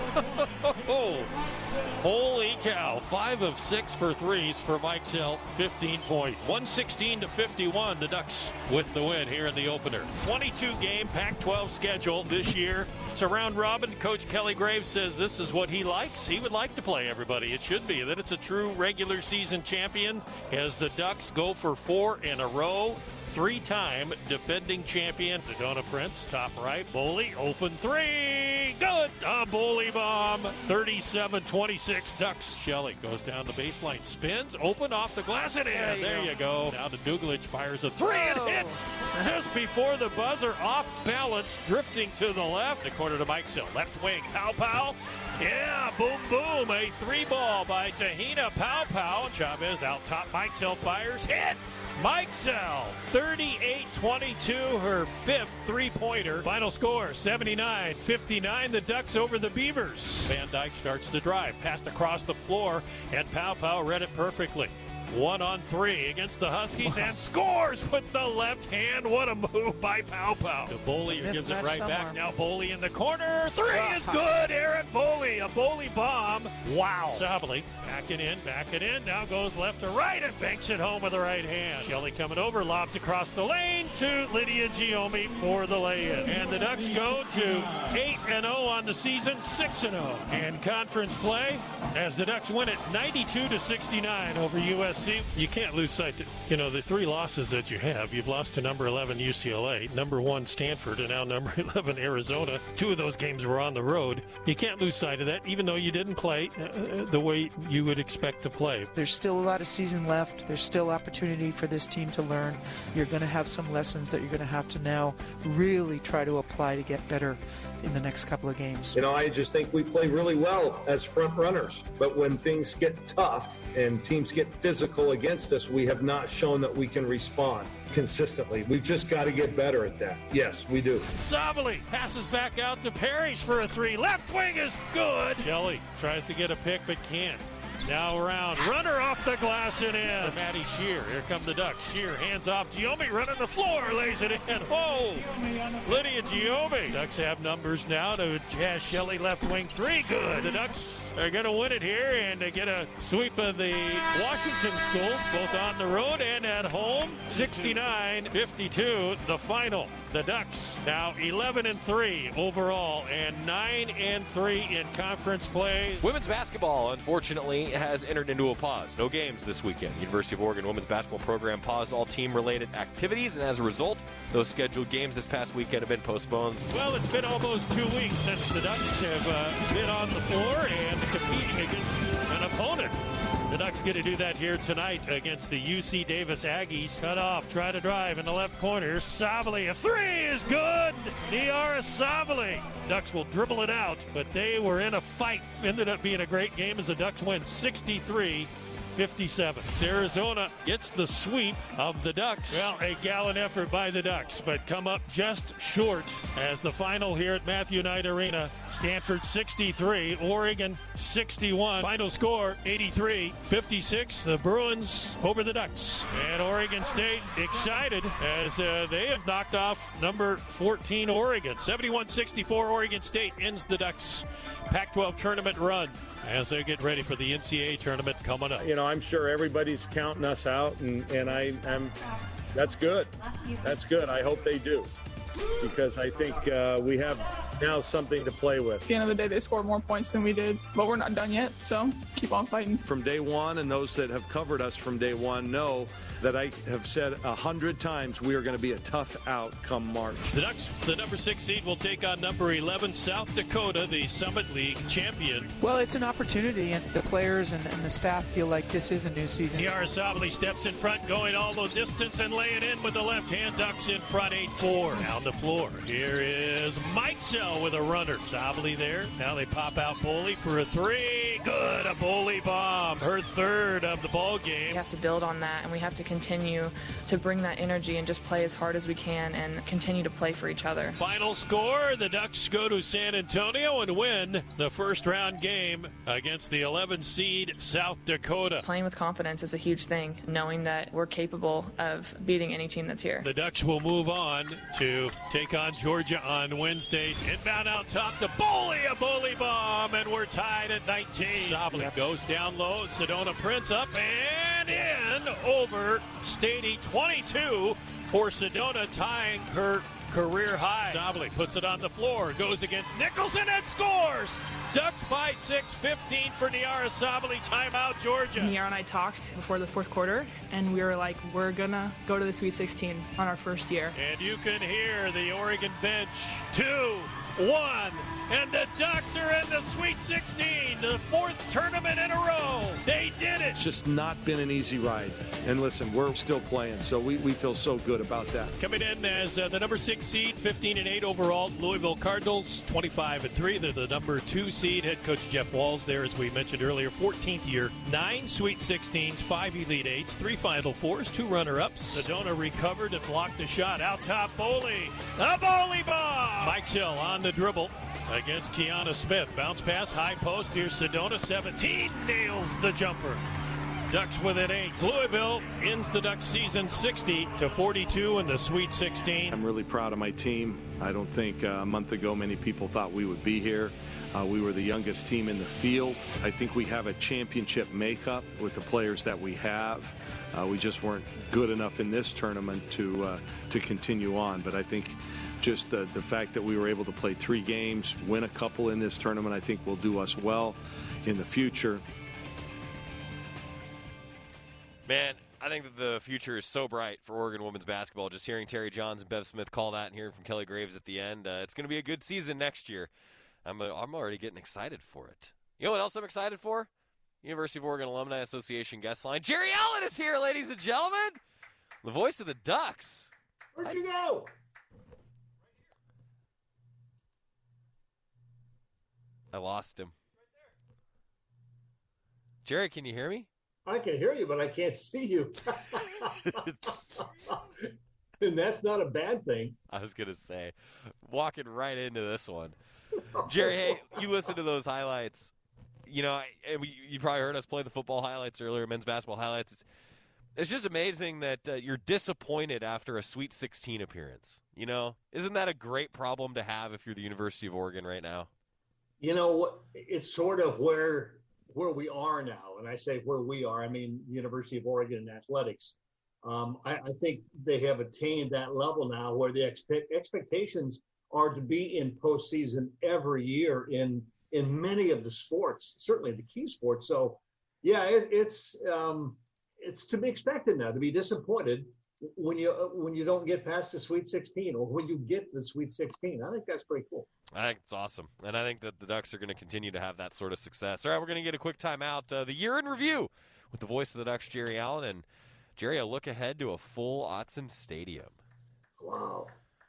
Holy cow. 5 of 6 for threes for Mikesell. 15 points. 116-51. The Ducks with the win here in the opener. 22-game Pac-12 schedule this year. It's a round robin. Coach Kelly Graves says this is what he likes. He would like to play everybody. It should be that it's a true regular season champion as the Ducks go for 4 in a row. 3-time defending champion. Sedona Prince, top right. Boley, open 3. Good. A Boley bomb. 37-26 Ducks. Shelley goes down the baseline. Spins. Open off the glass and in. There you go. Now to Dugalich. Fires a 3 and hits just before the buzzer. Off balance. Drifting to the left. The corner to Mikesell. Left wing. Pow. Yeah, boom, boom. A 3-ball by Tahina Pow. Chavez out top. Mikesell fires. Hits. Mikesell. 38-22, her 5th three-pointer. Final score, 79-59. The Ducks over the Beavers. Van Dyke starts to drive. Passed across the floor, and Pow read it perfectly. 1-on-3 against the Huskies and scores with the left hand. What a move by Pow. To Boley, who gives it right back. Now Boley in the corner. 3 is good. Aaron Boley, a Boley bomb. Wow. Sabally backing in. Now goes left to right and banks it home with the right hand. Shelley coming over, lobs across the lane to Lydia Giomi for the lay-in. And the Ducks go to 8-0 on the season, 6-0 in conference play as the Ducks win it 92-69 over USC. You can't lose sight that, the 3 losses that you have. You've lost to number 11 UCLA, number 1 Stanford, and now number 11 Arizona. 2 of those games were on the road. You can't lose sight of that, even though you didn't play the way you would expect to play. There's still a lot of season left. There's still opportunity for this team to learn. You're going to have some lessons that you're going to have to now really try to apply to get better in the next couple of games. I just think we play really well as front runners. But when things get tough and teams get physical against us, we have not shown that we can respond consistently. We've just got to get better at that. Yes, we do. Savali passes back out to Parrish for a 3. Left wing is good. Shelley tries to get a pick but can't. Now around, runner off the glass and in. For Maddie Shear, here come the Ducks. Shear hands off, Giomi running the floor, lays it in. Oh, Lydia Giomi. Ducks have numbers now to Jazz Shelley, left wing 3, good. The Ducks are going to win it here and they get a sweep of the Washington Schools, both on the road and at home. 69-52, the final. The Ducks now 11-3 overall and 9-3 in conference play. Women's basketball, unfortunately, has entered into a pause. No games this weekend. University of Oregon women's basketball program paused all team-related activities, and as a result, those scheduled games this past weekend have been postponed. Well, it's been almost 2 weeks since the Ducks have been on the floor and competing against an opponent. The Ducks get to do that here tonight against the UC Davis Aggies. Cut off, try to drive in the left corner. Savali, a 3 is good. Niara Savali. Ducks will dribble it out, but they were in a fight. Ended up being a great game as the Ducks win 63-57. Arizona gets the sweep of the Ducks. Well, a gallant effort by the Ducks, but come up just short as the final here at Matthew Knight Arena. Stanford 63, Oregon 61. Final score 83-56. The Bruins over the Ducks. And Oregon State excited as they have knocked off number 14 Oregon. 71-64 Oregon State ends the Ducks Pac-12 tournament run as they get ready for the NCAA tournament coming up. I'm sure everybody's counting us out, and that's good. That's good. I hope they do, because I think we have now something to play with. At the end of the day, they scored more points than we did, but we're not done yet, so keep on fighting. From day one, and those that have covered us from day one know that I have said 100 times we are going to be a tough out come March. The Ducks, the number 6 seed, will take on number 11 South Dakota, the Summit League champion. Well, it's an opportunity, and the players and the staff feel like this is a new season. Niara Savali steps in front, going all the distance and laying in with the left hand. Ducks in front, 8-4. Down the floor. Here is Mikesell. Bell with a runner. Sabely there. Now they pop out Boley for a three. Good, a Boley bomb. Her third of the ball game. We have to build on that, and we have to continue to bring that energy and just play as hard as we can and continue to play for each other. Final score, the Ducks go to San Antonio and win the first round game against the 11 seed South Dakota. Playing with confidence is a huge thing, knowing that we're capable of beating any team that's here. The Ducks will move on to take on Georgia on Wednesday. Inbound out top to Boley, a Boley bomb, and we're tied at 19. Sabely goes down low, Sedona Prince up and in over Stady, 22 for Sedona, tying her career high. Sabely puts it on the floor, goes against Nicholson and scores! Ducks by 6, 15 for Niara Sabely. Timeout, Georgia. Niara and I talked before the fourth quarter, and we were like, we're gonna go to the Sweet 16 on our first year. And you can hear the Oregon bench. 2-1, and the Ducks are in the Sweet 16, the fourth tournament in a row. They did it. It's just not been an easy ride. And listen, we're still playing, so we feel so good about that. Coming in as the number 6 seed, 15-8 overall, Louisville Cardinals, 25-3. They're the number 2 seed. Head coach Jeff Walls there, as we mentioned earlier, 14th year, 9 Sweet 16s, 5 Elite 8s, 3 Final Fours, 2 runner-ups. Sedona recovered and blocked the shot. Out top, Boley. A Boley bomb! Mike Hill on the dribble against Kiana Smith. Bounce pass, high post. Here's Sedona, 17, nails the jumper. Ducks with an 8. Louisville ends the Ducks season 60-42 in the Sweet 16. I'm really proud of my team. I don't think a month ago many people thought we would be here. We were the youngest team in the field. I think we have a championship makeup with the players that we have. We just weren't good enough in this tournament to continue on. But I think just the fact that we were able to play 3 games, win a couple in this tournament, I think will do us well in the future. Man, I think that the future is so bright for Oregon women's basketball. Just hearing Terry Johns and Bev Smith call that and hearing from Kelly Graves at the end, it's going to be a good season next year. I'm already getting excited for it. You know what else I'm excited for? University of Oregon Alumni Association guest line. Jerry Allen is here, ladies and gentlemen. The voice of the Ducks. Where'd you go? I lost him. Jerry, can you hear me? I can hear you, but I can't see you. And that's not a bad thing. I was going to say, walking right into this one. Jerry, hey, you listen to those highlights. You know, you probably heard us play the football highlights earlier, men's basketball highlights. It's just amazing that you're disappointed after a Sweet 16 appearance. You know, isn't that a great problem to have if you're the University of Oregon right now? You know, it's sort of where we are now. And I say where we are, I mean, University of Oregon in athletics. I think they have attained that level now where the expectations are to be in postseason every year in many of the sports, certainly the key sports. So, yeah, it's to be expected now, to be disappointed when you don't get past the Sweet 16 or when you get the Sweet 16. I think that's pretty cool. I think it's awesome. And I think that the Ducks are going to continue to have that sort of success. All right, we're going to get a quick timeout. The year in review with the voice of the Ducks, Jerry Allen. And, Jerry, a look ahead to a full Autzen Stadium. Wow.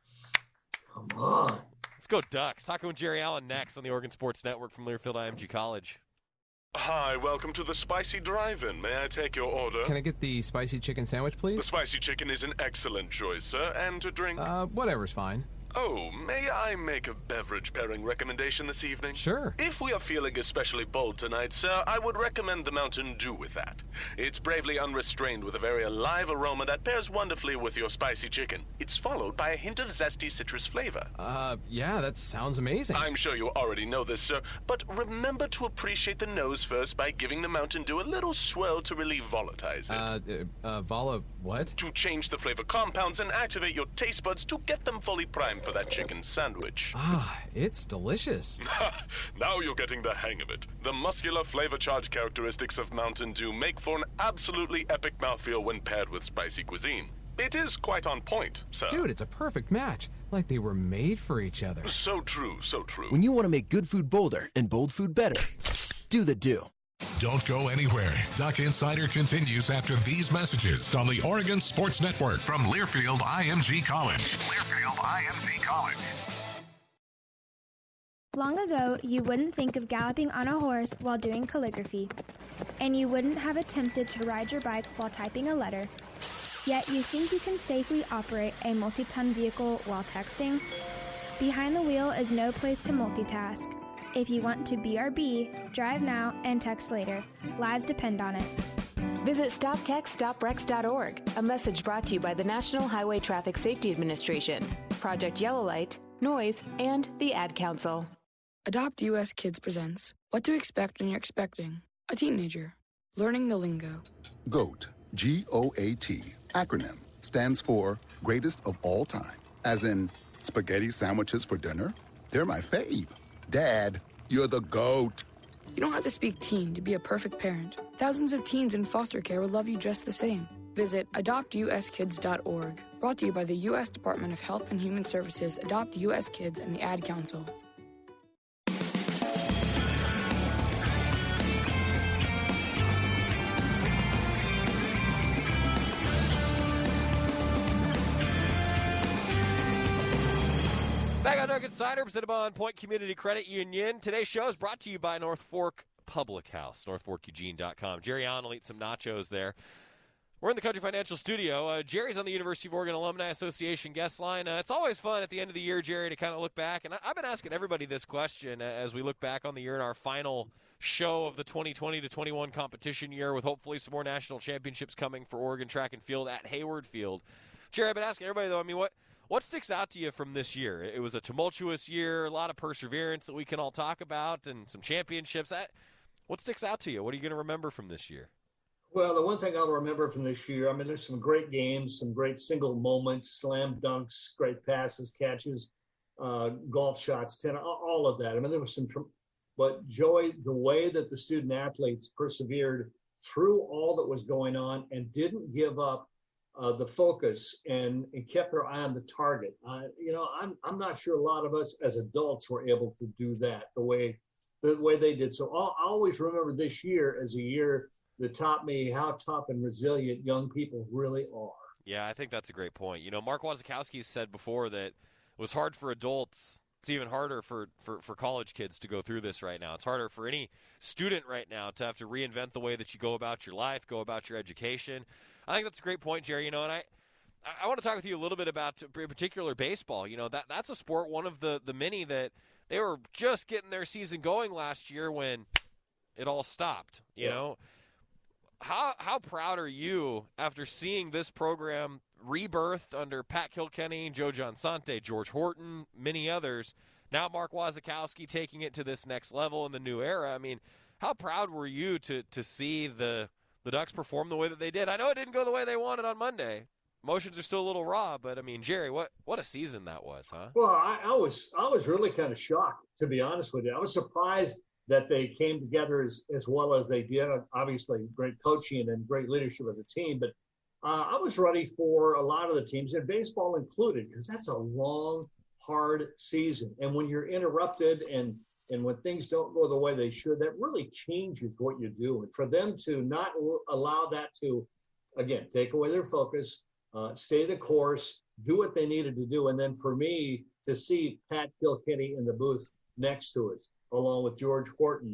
Come on. Let's go Ducks. Talking with Jerry Allen next on the Oregon Sports Network from Learfield IMG College. Hi, welcome to the Spicy Drive-In. May I take your order? Can I get the spicy chicken sandwich, please? The spicy chicken is an excellent choice, sir. And to drink? Whatever's fine. Oh, may I make a beverage pairing recommendation this evening? Sure. If we are feeling especially bold tonight, sir, I would recommend the Mountain Dew with that. It's bravely unrestrained with a very alive aroma that pairs wonderfully with your spicy chicken. It's followed by a hint of zesty citrus flavor. Yeah, that sounds amazing. I'm sure you already know this, sir, but remember to appreciate the nose first by giving the Mountain Dew a little swirl to really volatilize it. What? To change the flavor compounds and activate your taste buds to get them fully primed for that chicken sandwich. It's delicious. Now you're getting the hang of it. The muscular flavor charge characteristics of Mountain Dew make for an absolutely epic mouthfeel when paired with spicy cuisine. It is quite on point, sir. Dude, it's a perfect match. Like they were made for each other. So true, so true. When you want to make good food bolder and bold food better, do the Dew. Don't go anywhere. Duck Insider continues after these messages on the Oregon Sports Network from Learfield IMG College. Learfield IMG College. Long ago, you wouldn't think of galloping on a horse while doing calligraphy, and you wouldn't have attempted to ride your bike while typing a letter. Yet you think you can safely operate a multi-ton vehicle while texting? Behind the wheel is no place to multitask. If you want to BRB, drive now and text later. Lives depend on it. Visit StopTextStopWrecks.org, a message brought to you by the National Highway Traffic Safety Administration, Project Yellow Light, Noise, and the Ad Council. Adopt US Kids presents What to Expect When You're Expecting a Teenager. Learning the lingo. GOAT, G-O-A-T, acronym, stands for Greatest of All Time. As in, spaghetti sandwiches for dinner? They're my fave. Dad, you're the GOAT. You don't have to speak teen to be a perfect parent. Thousands of teens in foster care would love you just the same. Visit adoptuskids.org. Brought to you by the U.S. Department of Health and Human Services, Adopt U.S. Kids, and the Ad Council. Back on Duck Insider, presented by On Point Community Credit Union. Today's show is brought to you by North Fork Public House, northforkeugene.com. Jerry Allen will eat some nachos there. We're in the Country Financial Studio. Jerry's on the University of Oregon Alumni Association guest line. It's always fun at the end of the year, Jerry, to kind of look back. And I've been asking everybody this question as we look back on the year in our final show of the 2020-21 competition year, with hopefully some more national championships coming for Oregon track and field at Hayward Field. Jerry, I've been asking everybody, though, I mean, what sticks out to you from this year? It was a tumultuous year, a lot of perseverance that we can all talk about, and some championships. What sticks out to you? What are you going to remember from this year? Well, the one thing I'll remember from this year, I mean, there's some great games, some great single moments, slam dunks, great passes, catches, golf shots, all of that. I mean, there was some, but Joey, the way that the student athletes persevered through all that was going on and didn't give up the focus and kept their eye on the target. I'm not sure a lot of us as adults were able to do that the way they did. So I'll always remember this year as a year that taught me how tough and resilient young people really are. Yeah, I think that's a great point. Mark Wasikowski said before that it was hard for adults. It's even harder for college kids to go through this right now. It's harder for any student right now to have to reinvent the way that you go about your life, go about your education. I think that's a great point, Jerry. And I want to talk with you a little bit about, in particular, baseball. That's a sport, one of the many that they were just getting their season going last year when it all stopped. You know, how proud are you after seeing this program rebirthed under Pat Kilkenny, Joe Johnsante, George Horton, many others? Now Mark Wasikowski taking it to this next level in the new era. I mean, how proud were you to see the Ducks perform the way that they did? I know it didn't go the way they wanted on Monday. Emotions are still a little raw, but I mean, Jerry, what a season that was, huh? Well, I was really kind of shocked, to be honest with you. I was surprised that they came together as well as they did. Obviously, great coaching and great leadership of the team, but I was ready for a lot of the teams, and baseball included, because that's a long, hard season. And when you're interrupted and when things don't go the way they should, that really changes what you do. And for them to not allow that to, again, take away their focus, stay the course, do what they needed to do. And then for me to see Pat Kilkenny in the booth next to us, along with George Horton,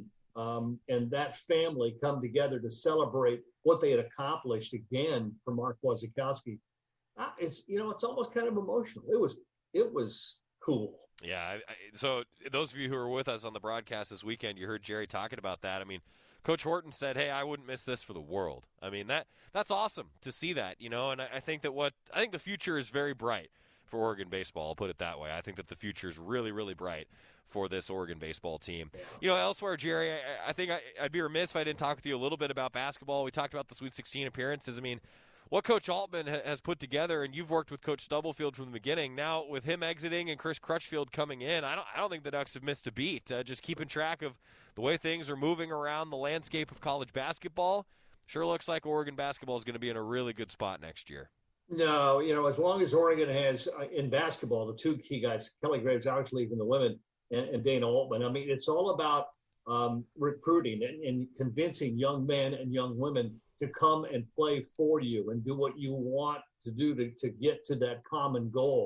and that family come together to celebrate what they had accomplished again for Mark Wasikowski. It's almost kind of emotional. It was cool. Yeah. So those of you who were with us on the broadcast this weekend, you heard Jerry talking about that. I mean, Coach Horton said, "Hey, I wouldn't miss this for the world." I mean, that's awesome to see that, and I think the future is very bright for Oregon baseball. I'll put it that way. I think that the future is really, really bright for this Oregon baseball team. Elsewhere, Jerry, I think I'd be remiss if I didn't talk with you a little bit about basketball. We talked about the Sweet 16 appearances. I mean, what Coach Altman has put together, and you've worked with Coach Stubblefield from the beginning. Now, with him exiting and Chris Crutchfield coming in, I don't think the Ducks have missed a beat. Just keeping track of the way things are moving around the landscape of college basketball. Sure looks like Oregon basketball is going to be in a really good spot next year. No, as long as Oregon has, in basketball, the two key guys, Kelly Graves, obviously, even the women, and Dana Altman. I mean, it's all about recruiting and convincing young men and young women to come and play for you and do what you want to do to get to that common goal.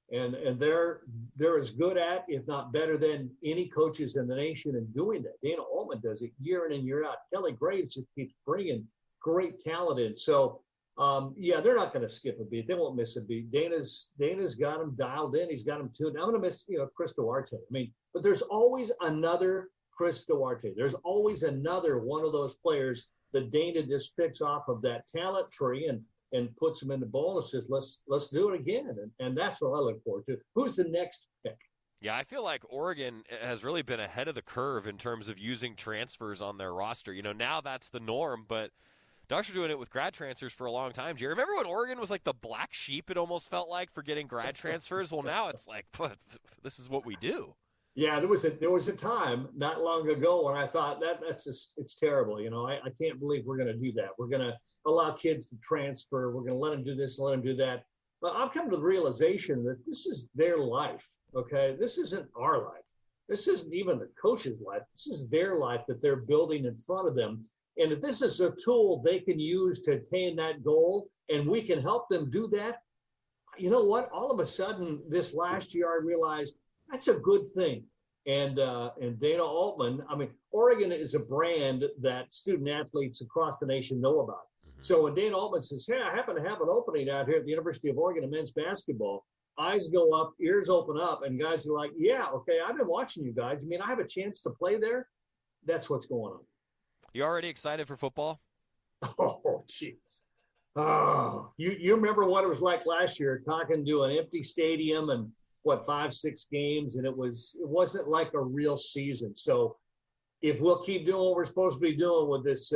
And they're as good at, if not better than, any coaches in the nation in doing that. Dana Altman does it year in and year out. Kelly Graves just keeps bringing great talent in. So, they're not going to skip a beat. They won't miss a beat. Dana's got them dialed in. He's got them tuned. I'm going to miss, Chris Duarte. But there's always another Chris Duarte. There's always another one of those players that Dana just picks off of that talent tree and puts them in the bowl and says, let's do it again. And that's what I look forward to. Who's the next pick? Yeah, I feel like Oregon has really been ahead of the curve in terms of using transfers on their roster. Now that's the norm, but Ducks are doing it with grad transfers for a long time. Do you remember when Oregon was like the black sheep, it almost felt like, for getting grad transfers? Well, now it's like, this is what we do. Yeah, there was a time not long ago when I thought it's terrible. I can't believe we're going to do that. We're going to allow kids to transfer. We're going to let them do this, let them do that. But I've come to the realization that this is their life. Okay, this isn't our life. This isn't even the coach's life. This is their life that they're building in front of them. And if this is a tool they can use to attain that goal, and we can help them do that, you know what? All of a sudden, this last year, I realized that's a good thing. And Dana Altman, Oregon is a brand that student athletes across the nation know about. Mm-hmm. So when Dana Altman says, hey, I happen to have an opening out here at the University of Oregon in men's basketball, eyes go up, ears open up, and guys are like, yeah, okay, I've been watching you guys. I have a chance to play there? That's what's going on. You already excited for football? Oh, jeez. Oh, you remember what it was like last year, talking to an empty stadium and 5-6 games, and it wasn't like a real season. So if we'll keep doing what we're supposed to be doing with this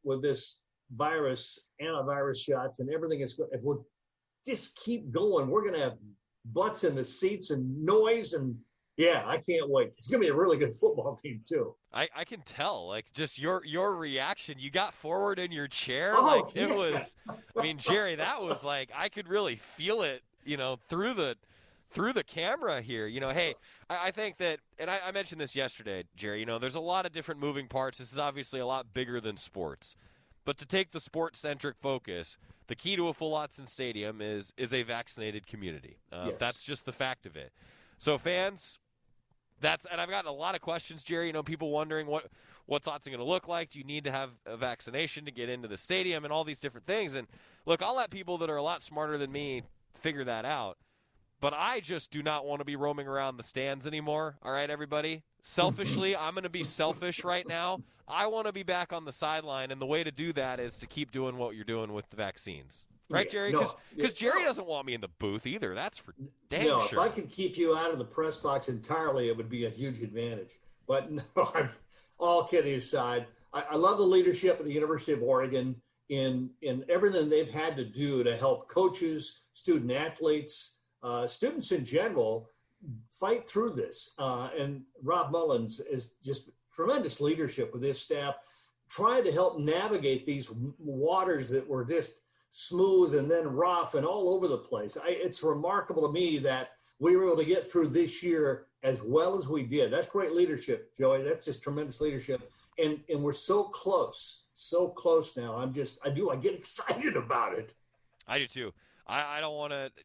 virus, antivirus shots and everything if we'll just keep going, we're going to have butts in the seats and noise, and yeah, I can't wait. It's going to be a really good football team too. I can tell, like, just your reaction. You got forward in your chair. Oh, it was, Jerry, that was like, I could really feel it, through the camera here. Hey, I think that, and I mentioned this yesterday, Jerry, there's a lot of different moving parts. This is obviously a lot bigger than sports. But to take the sports-centric focus, the key to a full Autzen Stadium is a vaccinated community. Yes. That's just the fact of it. So fans, and I've gotten a lot of questions, Jerry, people wondering what's Autzen going to look like. Do you need to have a vaccination to get into the stadium and all these different things? And look, I'll let people that are a lot smarter than me figure that out. But I just do not want to be roaming around the stands anymore. All right, everybody? Selfishly, I'm going to be selfish right now. I want to be back on the sideline, and the way to do that is to keep doing what you're doing with the vaccines. Right, Jerry? Because Jerry doesn't want me in the booth either. That's for dang sure. If I could keep you out of the press box entirely, it would be a huge advantage. But no, I'm all kidding aside. I love the leadership at the University of Oregon in everything they've had to do to help coaches, student athletes, students in general fight through this. And Rob Mullins is just tremendous leadership with his staff, trying to help navigate these waters that were just smooth and then rough and all over the place. It's remarkable to me that we were able to get through this year as well as we did. That's great leadership, Joey. That's just tremendous leadership. And we're so close now. I get excited about it. I do too. I don't want to,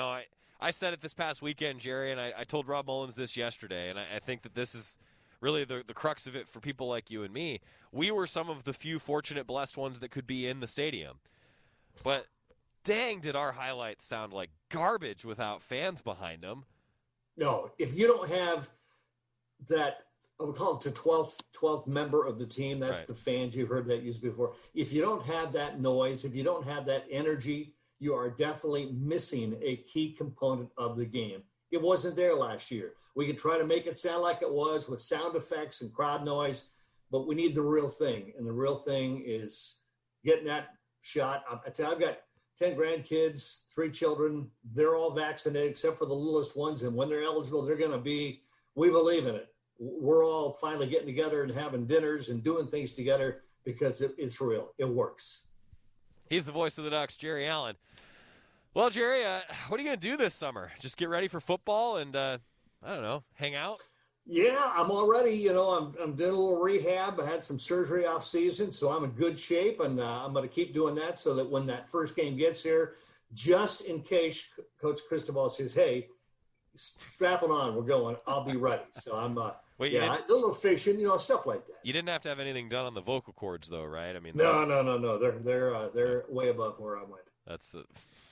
I said it this past weekend, Jerry, and I told Rob Mullins this yesterday, and I think that this is really the crux of it for people like you and me. We were some of the few fortunate, blessed ones that could be in the stadium. But dang, did our highlights sound like garbage without fans behind them. No, if you don't have that, I would call it the 12th member of the team, that's right. The fans, you've heard that used before. If you don't have that noise, if you don't have that energy, you are definitely missing a key component of the game. It wasn't there last year. We could try to make it sound like it was with sound effects and crowd noise, but we need the real thing. And the real thing is getting that shot. I've got 10 grandkids, 3 children. They're all vaccinated except for the littlest ones. And when they're eligible, they're going to be, we believe in it. We're all finally getting together and having dinners and doing things together because it's real. It works. He's the voice of the Ducks, Jerry Allen. Well, Jerry, what are you going to do this summer? Just get ready for football and, I don't know, hang out? Yeah, I'm already, I'm doing a little rehab. I had some surgery off season, so I'm in good shape, and I'm going to keep doing that so that when that first game gets here, just in case Coach Cristobal says, hey, strap it on. We're going. I'll be ready. So I'm. Wait, a little fishing, stuff like that. You didn't have to have anything done on the vocal cords, though, right? I mean, no. They're way above where I went. That's the.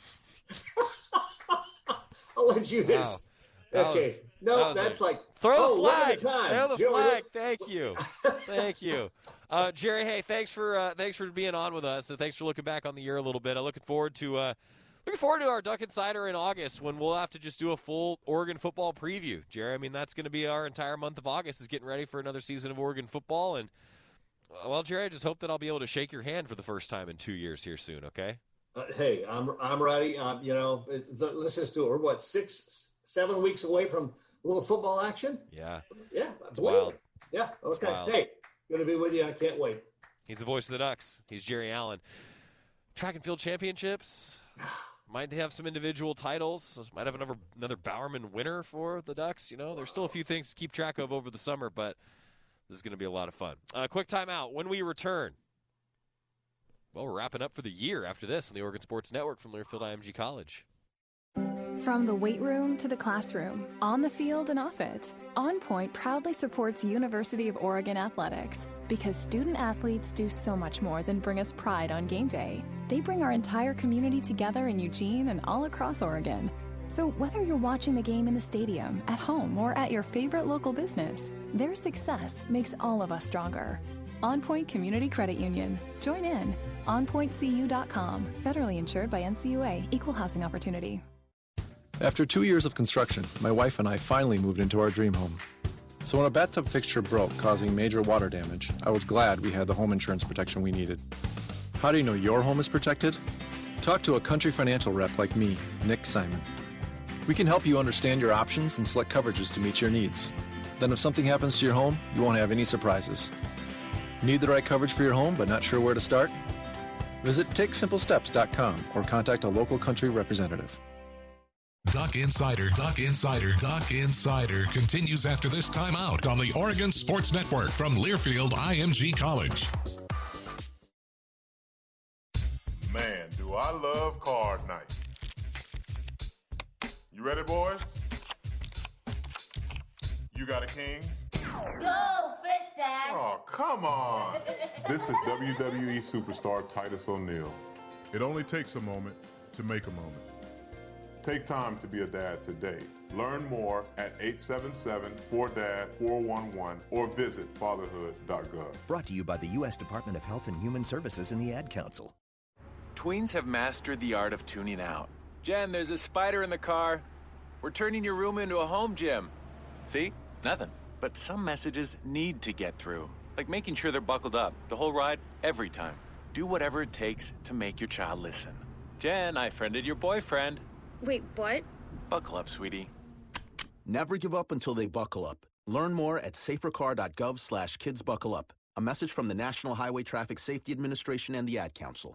I'll let you this. Wow. Okay. That's like throw the flag. Throw the flag. Thank you. Thank you. Jerry, hey, thanks for being on with us, and thanks for looking back on the year a little bit. I'm looking forward to our Duck Insider in August when we'll have to just do a full Oregon football preview. Jerry, I mean, that's going to be our entire month of August is getting ready for another season of Oregon football. And, well, Jerry, I just hope that I'll be able to shake your hand for the first time in 2 years here soon, okay? Hey, I'm ready. Let's just do it. We're, 6-7 weeks away from a little football action? Yeah. Yeah. It's wild. Yeah, okay. Wild. Hey, going to be with you. I can't wait. He's the voice of the Ducks. He's Jerry Allen. Track and field championships. Might have some individual titles. Might have another Bowerman winner for the Ducks. There's still a few things to keep track of over the summer, but this is going to be a lot of fun. Quick timeout. When we return, well, we're wrapping up for the year after this on the Oregon Sports Network from Learfield IMG College. From the weight room to the classroom, on the field and off it, On Point proudly supports University of Oregon athletics because student athletes do so much more than bring us pride on game day. They bring our entire community together in Eugene and all across Oregon. So whether you're watching the game in the stadium, at home, or at your favorite local business, their success makes all of us stronger. On Point Community Credit Union. Join in. OnPointCU.com. Federally insured by NCUA. Equal housing opportunity. After 2 years of construction, my wife and I finally moved into our dream home. So when a bathtub fixture broke, causing major water damage, I was glad we had the home insurance protection we needed. How do you know your home is protected? Talk to a Country Financial rep like me, Nick Simon. We can help you understand your options and select coverages to meet your needs. Then if something happens to your home, you won't have any surprises. Need the right coverage for your home but not sure where to start? Visit TakeSimpleSteps.com or contact a local Country representative. Duck Insider continues after this timeout on the Oregon Sports Network from Learfield IMG College. Man, do I love card night. You ready, boys? You got a king? Go, Fish Dad! Oh, come on. This is WWE superstar Titus O'Neil. It only takes a moment to make a moment. Take time to be a dad today. Learn more at 877-4DAD-411 or visit fatherhood.gov. Brought to you by the U.S. Department of Health and Human Services and the Ad Council. Tweens have mastered the art of tuning out. Jen, there's a spider in the car. We're turning your room into a home gym. See? Nothing. But some messages need to get through. Like making sure they're buckled up the whole ride, every time. Do whatever it takes to make your child listen. Jen, I friended your boyfriend. Wait, what? Buckle up, sweetie. Never give up until they buckle up. Learn more at safercar.gov/kidsbuckleup. A message from the National Highway Traffic Safety Administration and the Ad Council.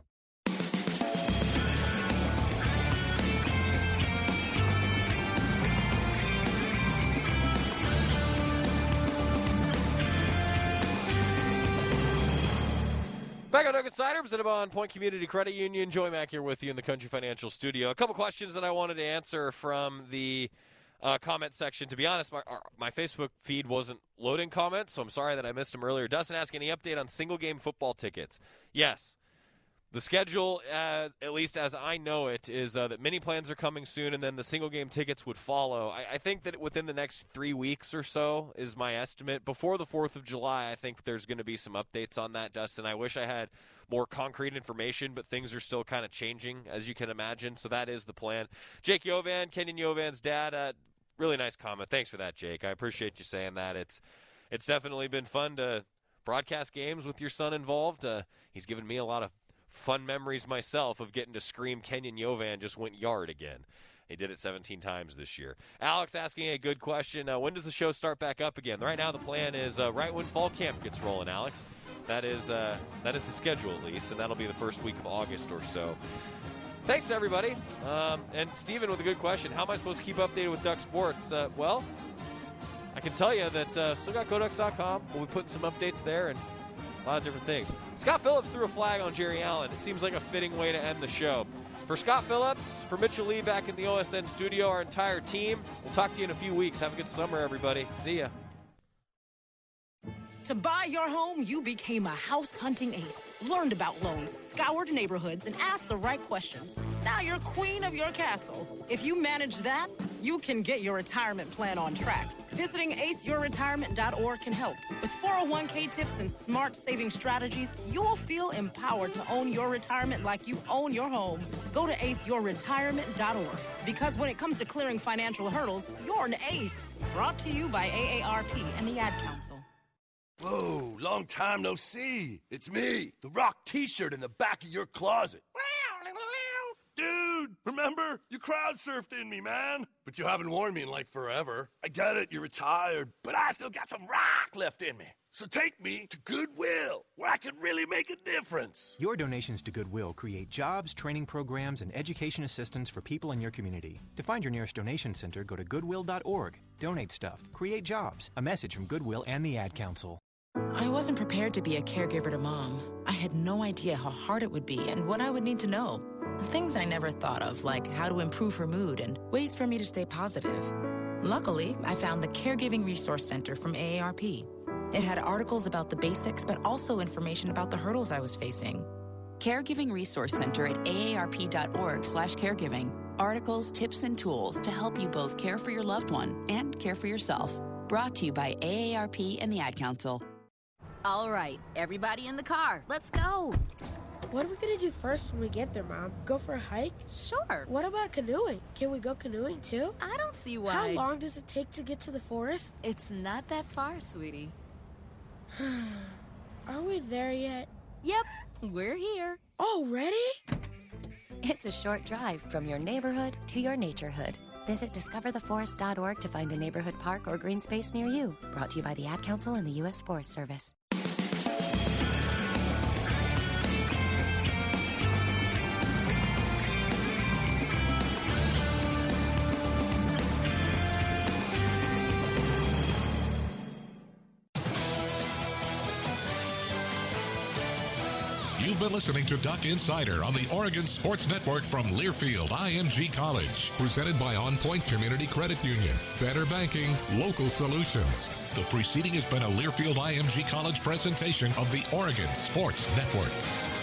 Back on Duck Insider, presented by On Point Community Credit Union. Joey Mack here with you in the Country Financial Studio. A couple questions that I wanted to answer from the comment section. To be honest, my Facebook feed wasn't loading comments, so I'm sorry that I missed them earlier. Dustin asked, any update on single-game football tickets? Yes. The schedule, at least as I know it, is that mini plans are coming soon, and then the single-game tickets would follow. I think that within the next 3 weeks or so is my estimate. Before the 4th of July, I think there's going to be some updates on that, Dustin. I wish I had more concrete information, but things are still kind of changing, as you can imagine, so that is the plan. Jake Yovan, Kenyon Yovan's dad, really nice comment. Thanks for that, Jake. I appreciate you saying that. It's definitely been fun to broadcast games with your son involved. He's given me a lot of fun memories myself of getting to scream Kenyon Yovan just went yard again. He did it 17 times this year. Alex asking a good question. When does the show start back up again? Right now the plan is right when fall camp gets rolling, Alex. That is the schedule at least, and that'll be the first week of August or so. Thanks to everybody. And Steven with a good question. How am I supposed to keep updated with Duck Sports? Well, I can tell you that still got GoDucks.com. We'll be putting some updates there and a lot of different things. Scott Phillips threw a flag on Jerry Allen. It seems like a fitting way to end the show. For Scott Phillips, for Mitchell Lee back in the OSN studio, our entire team, we'll talk to you in a few weeks. Have a good summer, everybody. See ya. To buy your home, you became a house hunting ace. Learned about loans, scoured neighborhoods, and asked the right questions. Now you're queen of your castle. If you manage that, you can get your retirement plan on track. Visiting aceyourretirement.org can help. With 401k tips and smart saving strategies, you'll feel empowered to own your retirement like you own your home. Go to aceyourretirement.org. Because when it comes to clearing financial hurdles, you're an ace. Brought to you by AARP and the Ad Council. Whoa, long time no see. It's me, the Rock t-shirt in the back of your closet. Dude, remember? You crowd surfed in me, man. But you haven't worn me in like forever. I get it, you're retired, but I still got some rock left in me. So take me to Goodwill, where I can really make a difference. Your donations to Goodwill create jobs, training programs, and education assistance for people in your community. To find your nearest donation center, go to goodwill.org. Donate stuff, create jobs. A message from Goodwill and the Ad Council. I wasn't prepared to be a caregiver to Mom. I had no idea how hard it would be and what I would need to know. Things I never thought of, like how to improve her mood and ways for me to stay positive. Luckily, I found the Caregiving Resource Center from AARP. It had articles about the basics, but also information about the hurdles I was facing. Caregiving Resource Center at aarp.org/caregiving. Articles, tips, and tools to help you both care for your loved one and care for yourself. Brought to you by AARP and the Ad Council. All right, everybody in the car. Let's go. What are we going to do first when we get there, Mom? Go for a hike? Sure. What about canoeing? Can we go canoeing, too? I don't see why. How long does it take to get to the forest? It's not that far, sweetie. Are we there yet? Yep, we're here. Already? It's a short drive from your neighborhood to your naturehood. Visit discovertheforest.org to find a neighborhood park or green space near you. Brought to you by the Ad Council and the U.S. Forest Service. You've been listening to Duck Insider on the Oregon Sports Network from Learfield IMG College. Presented by On Point Community Credit Union. Better banking, local solutions. The preceding has been a Learfield IMG College presentation of the Oregon Sports Network.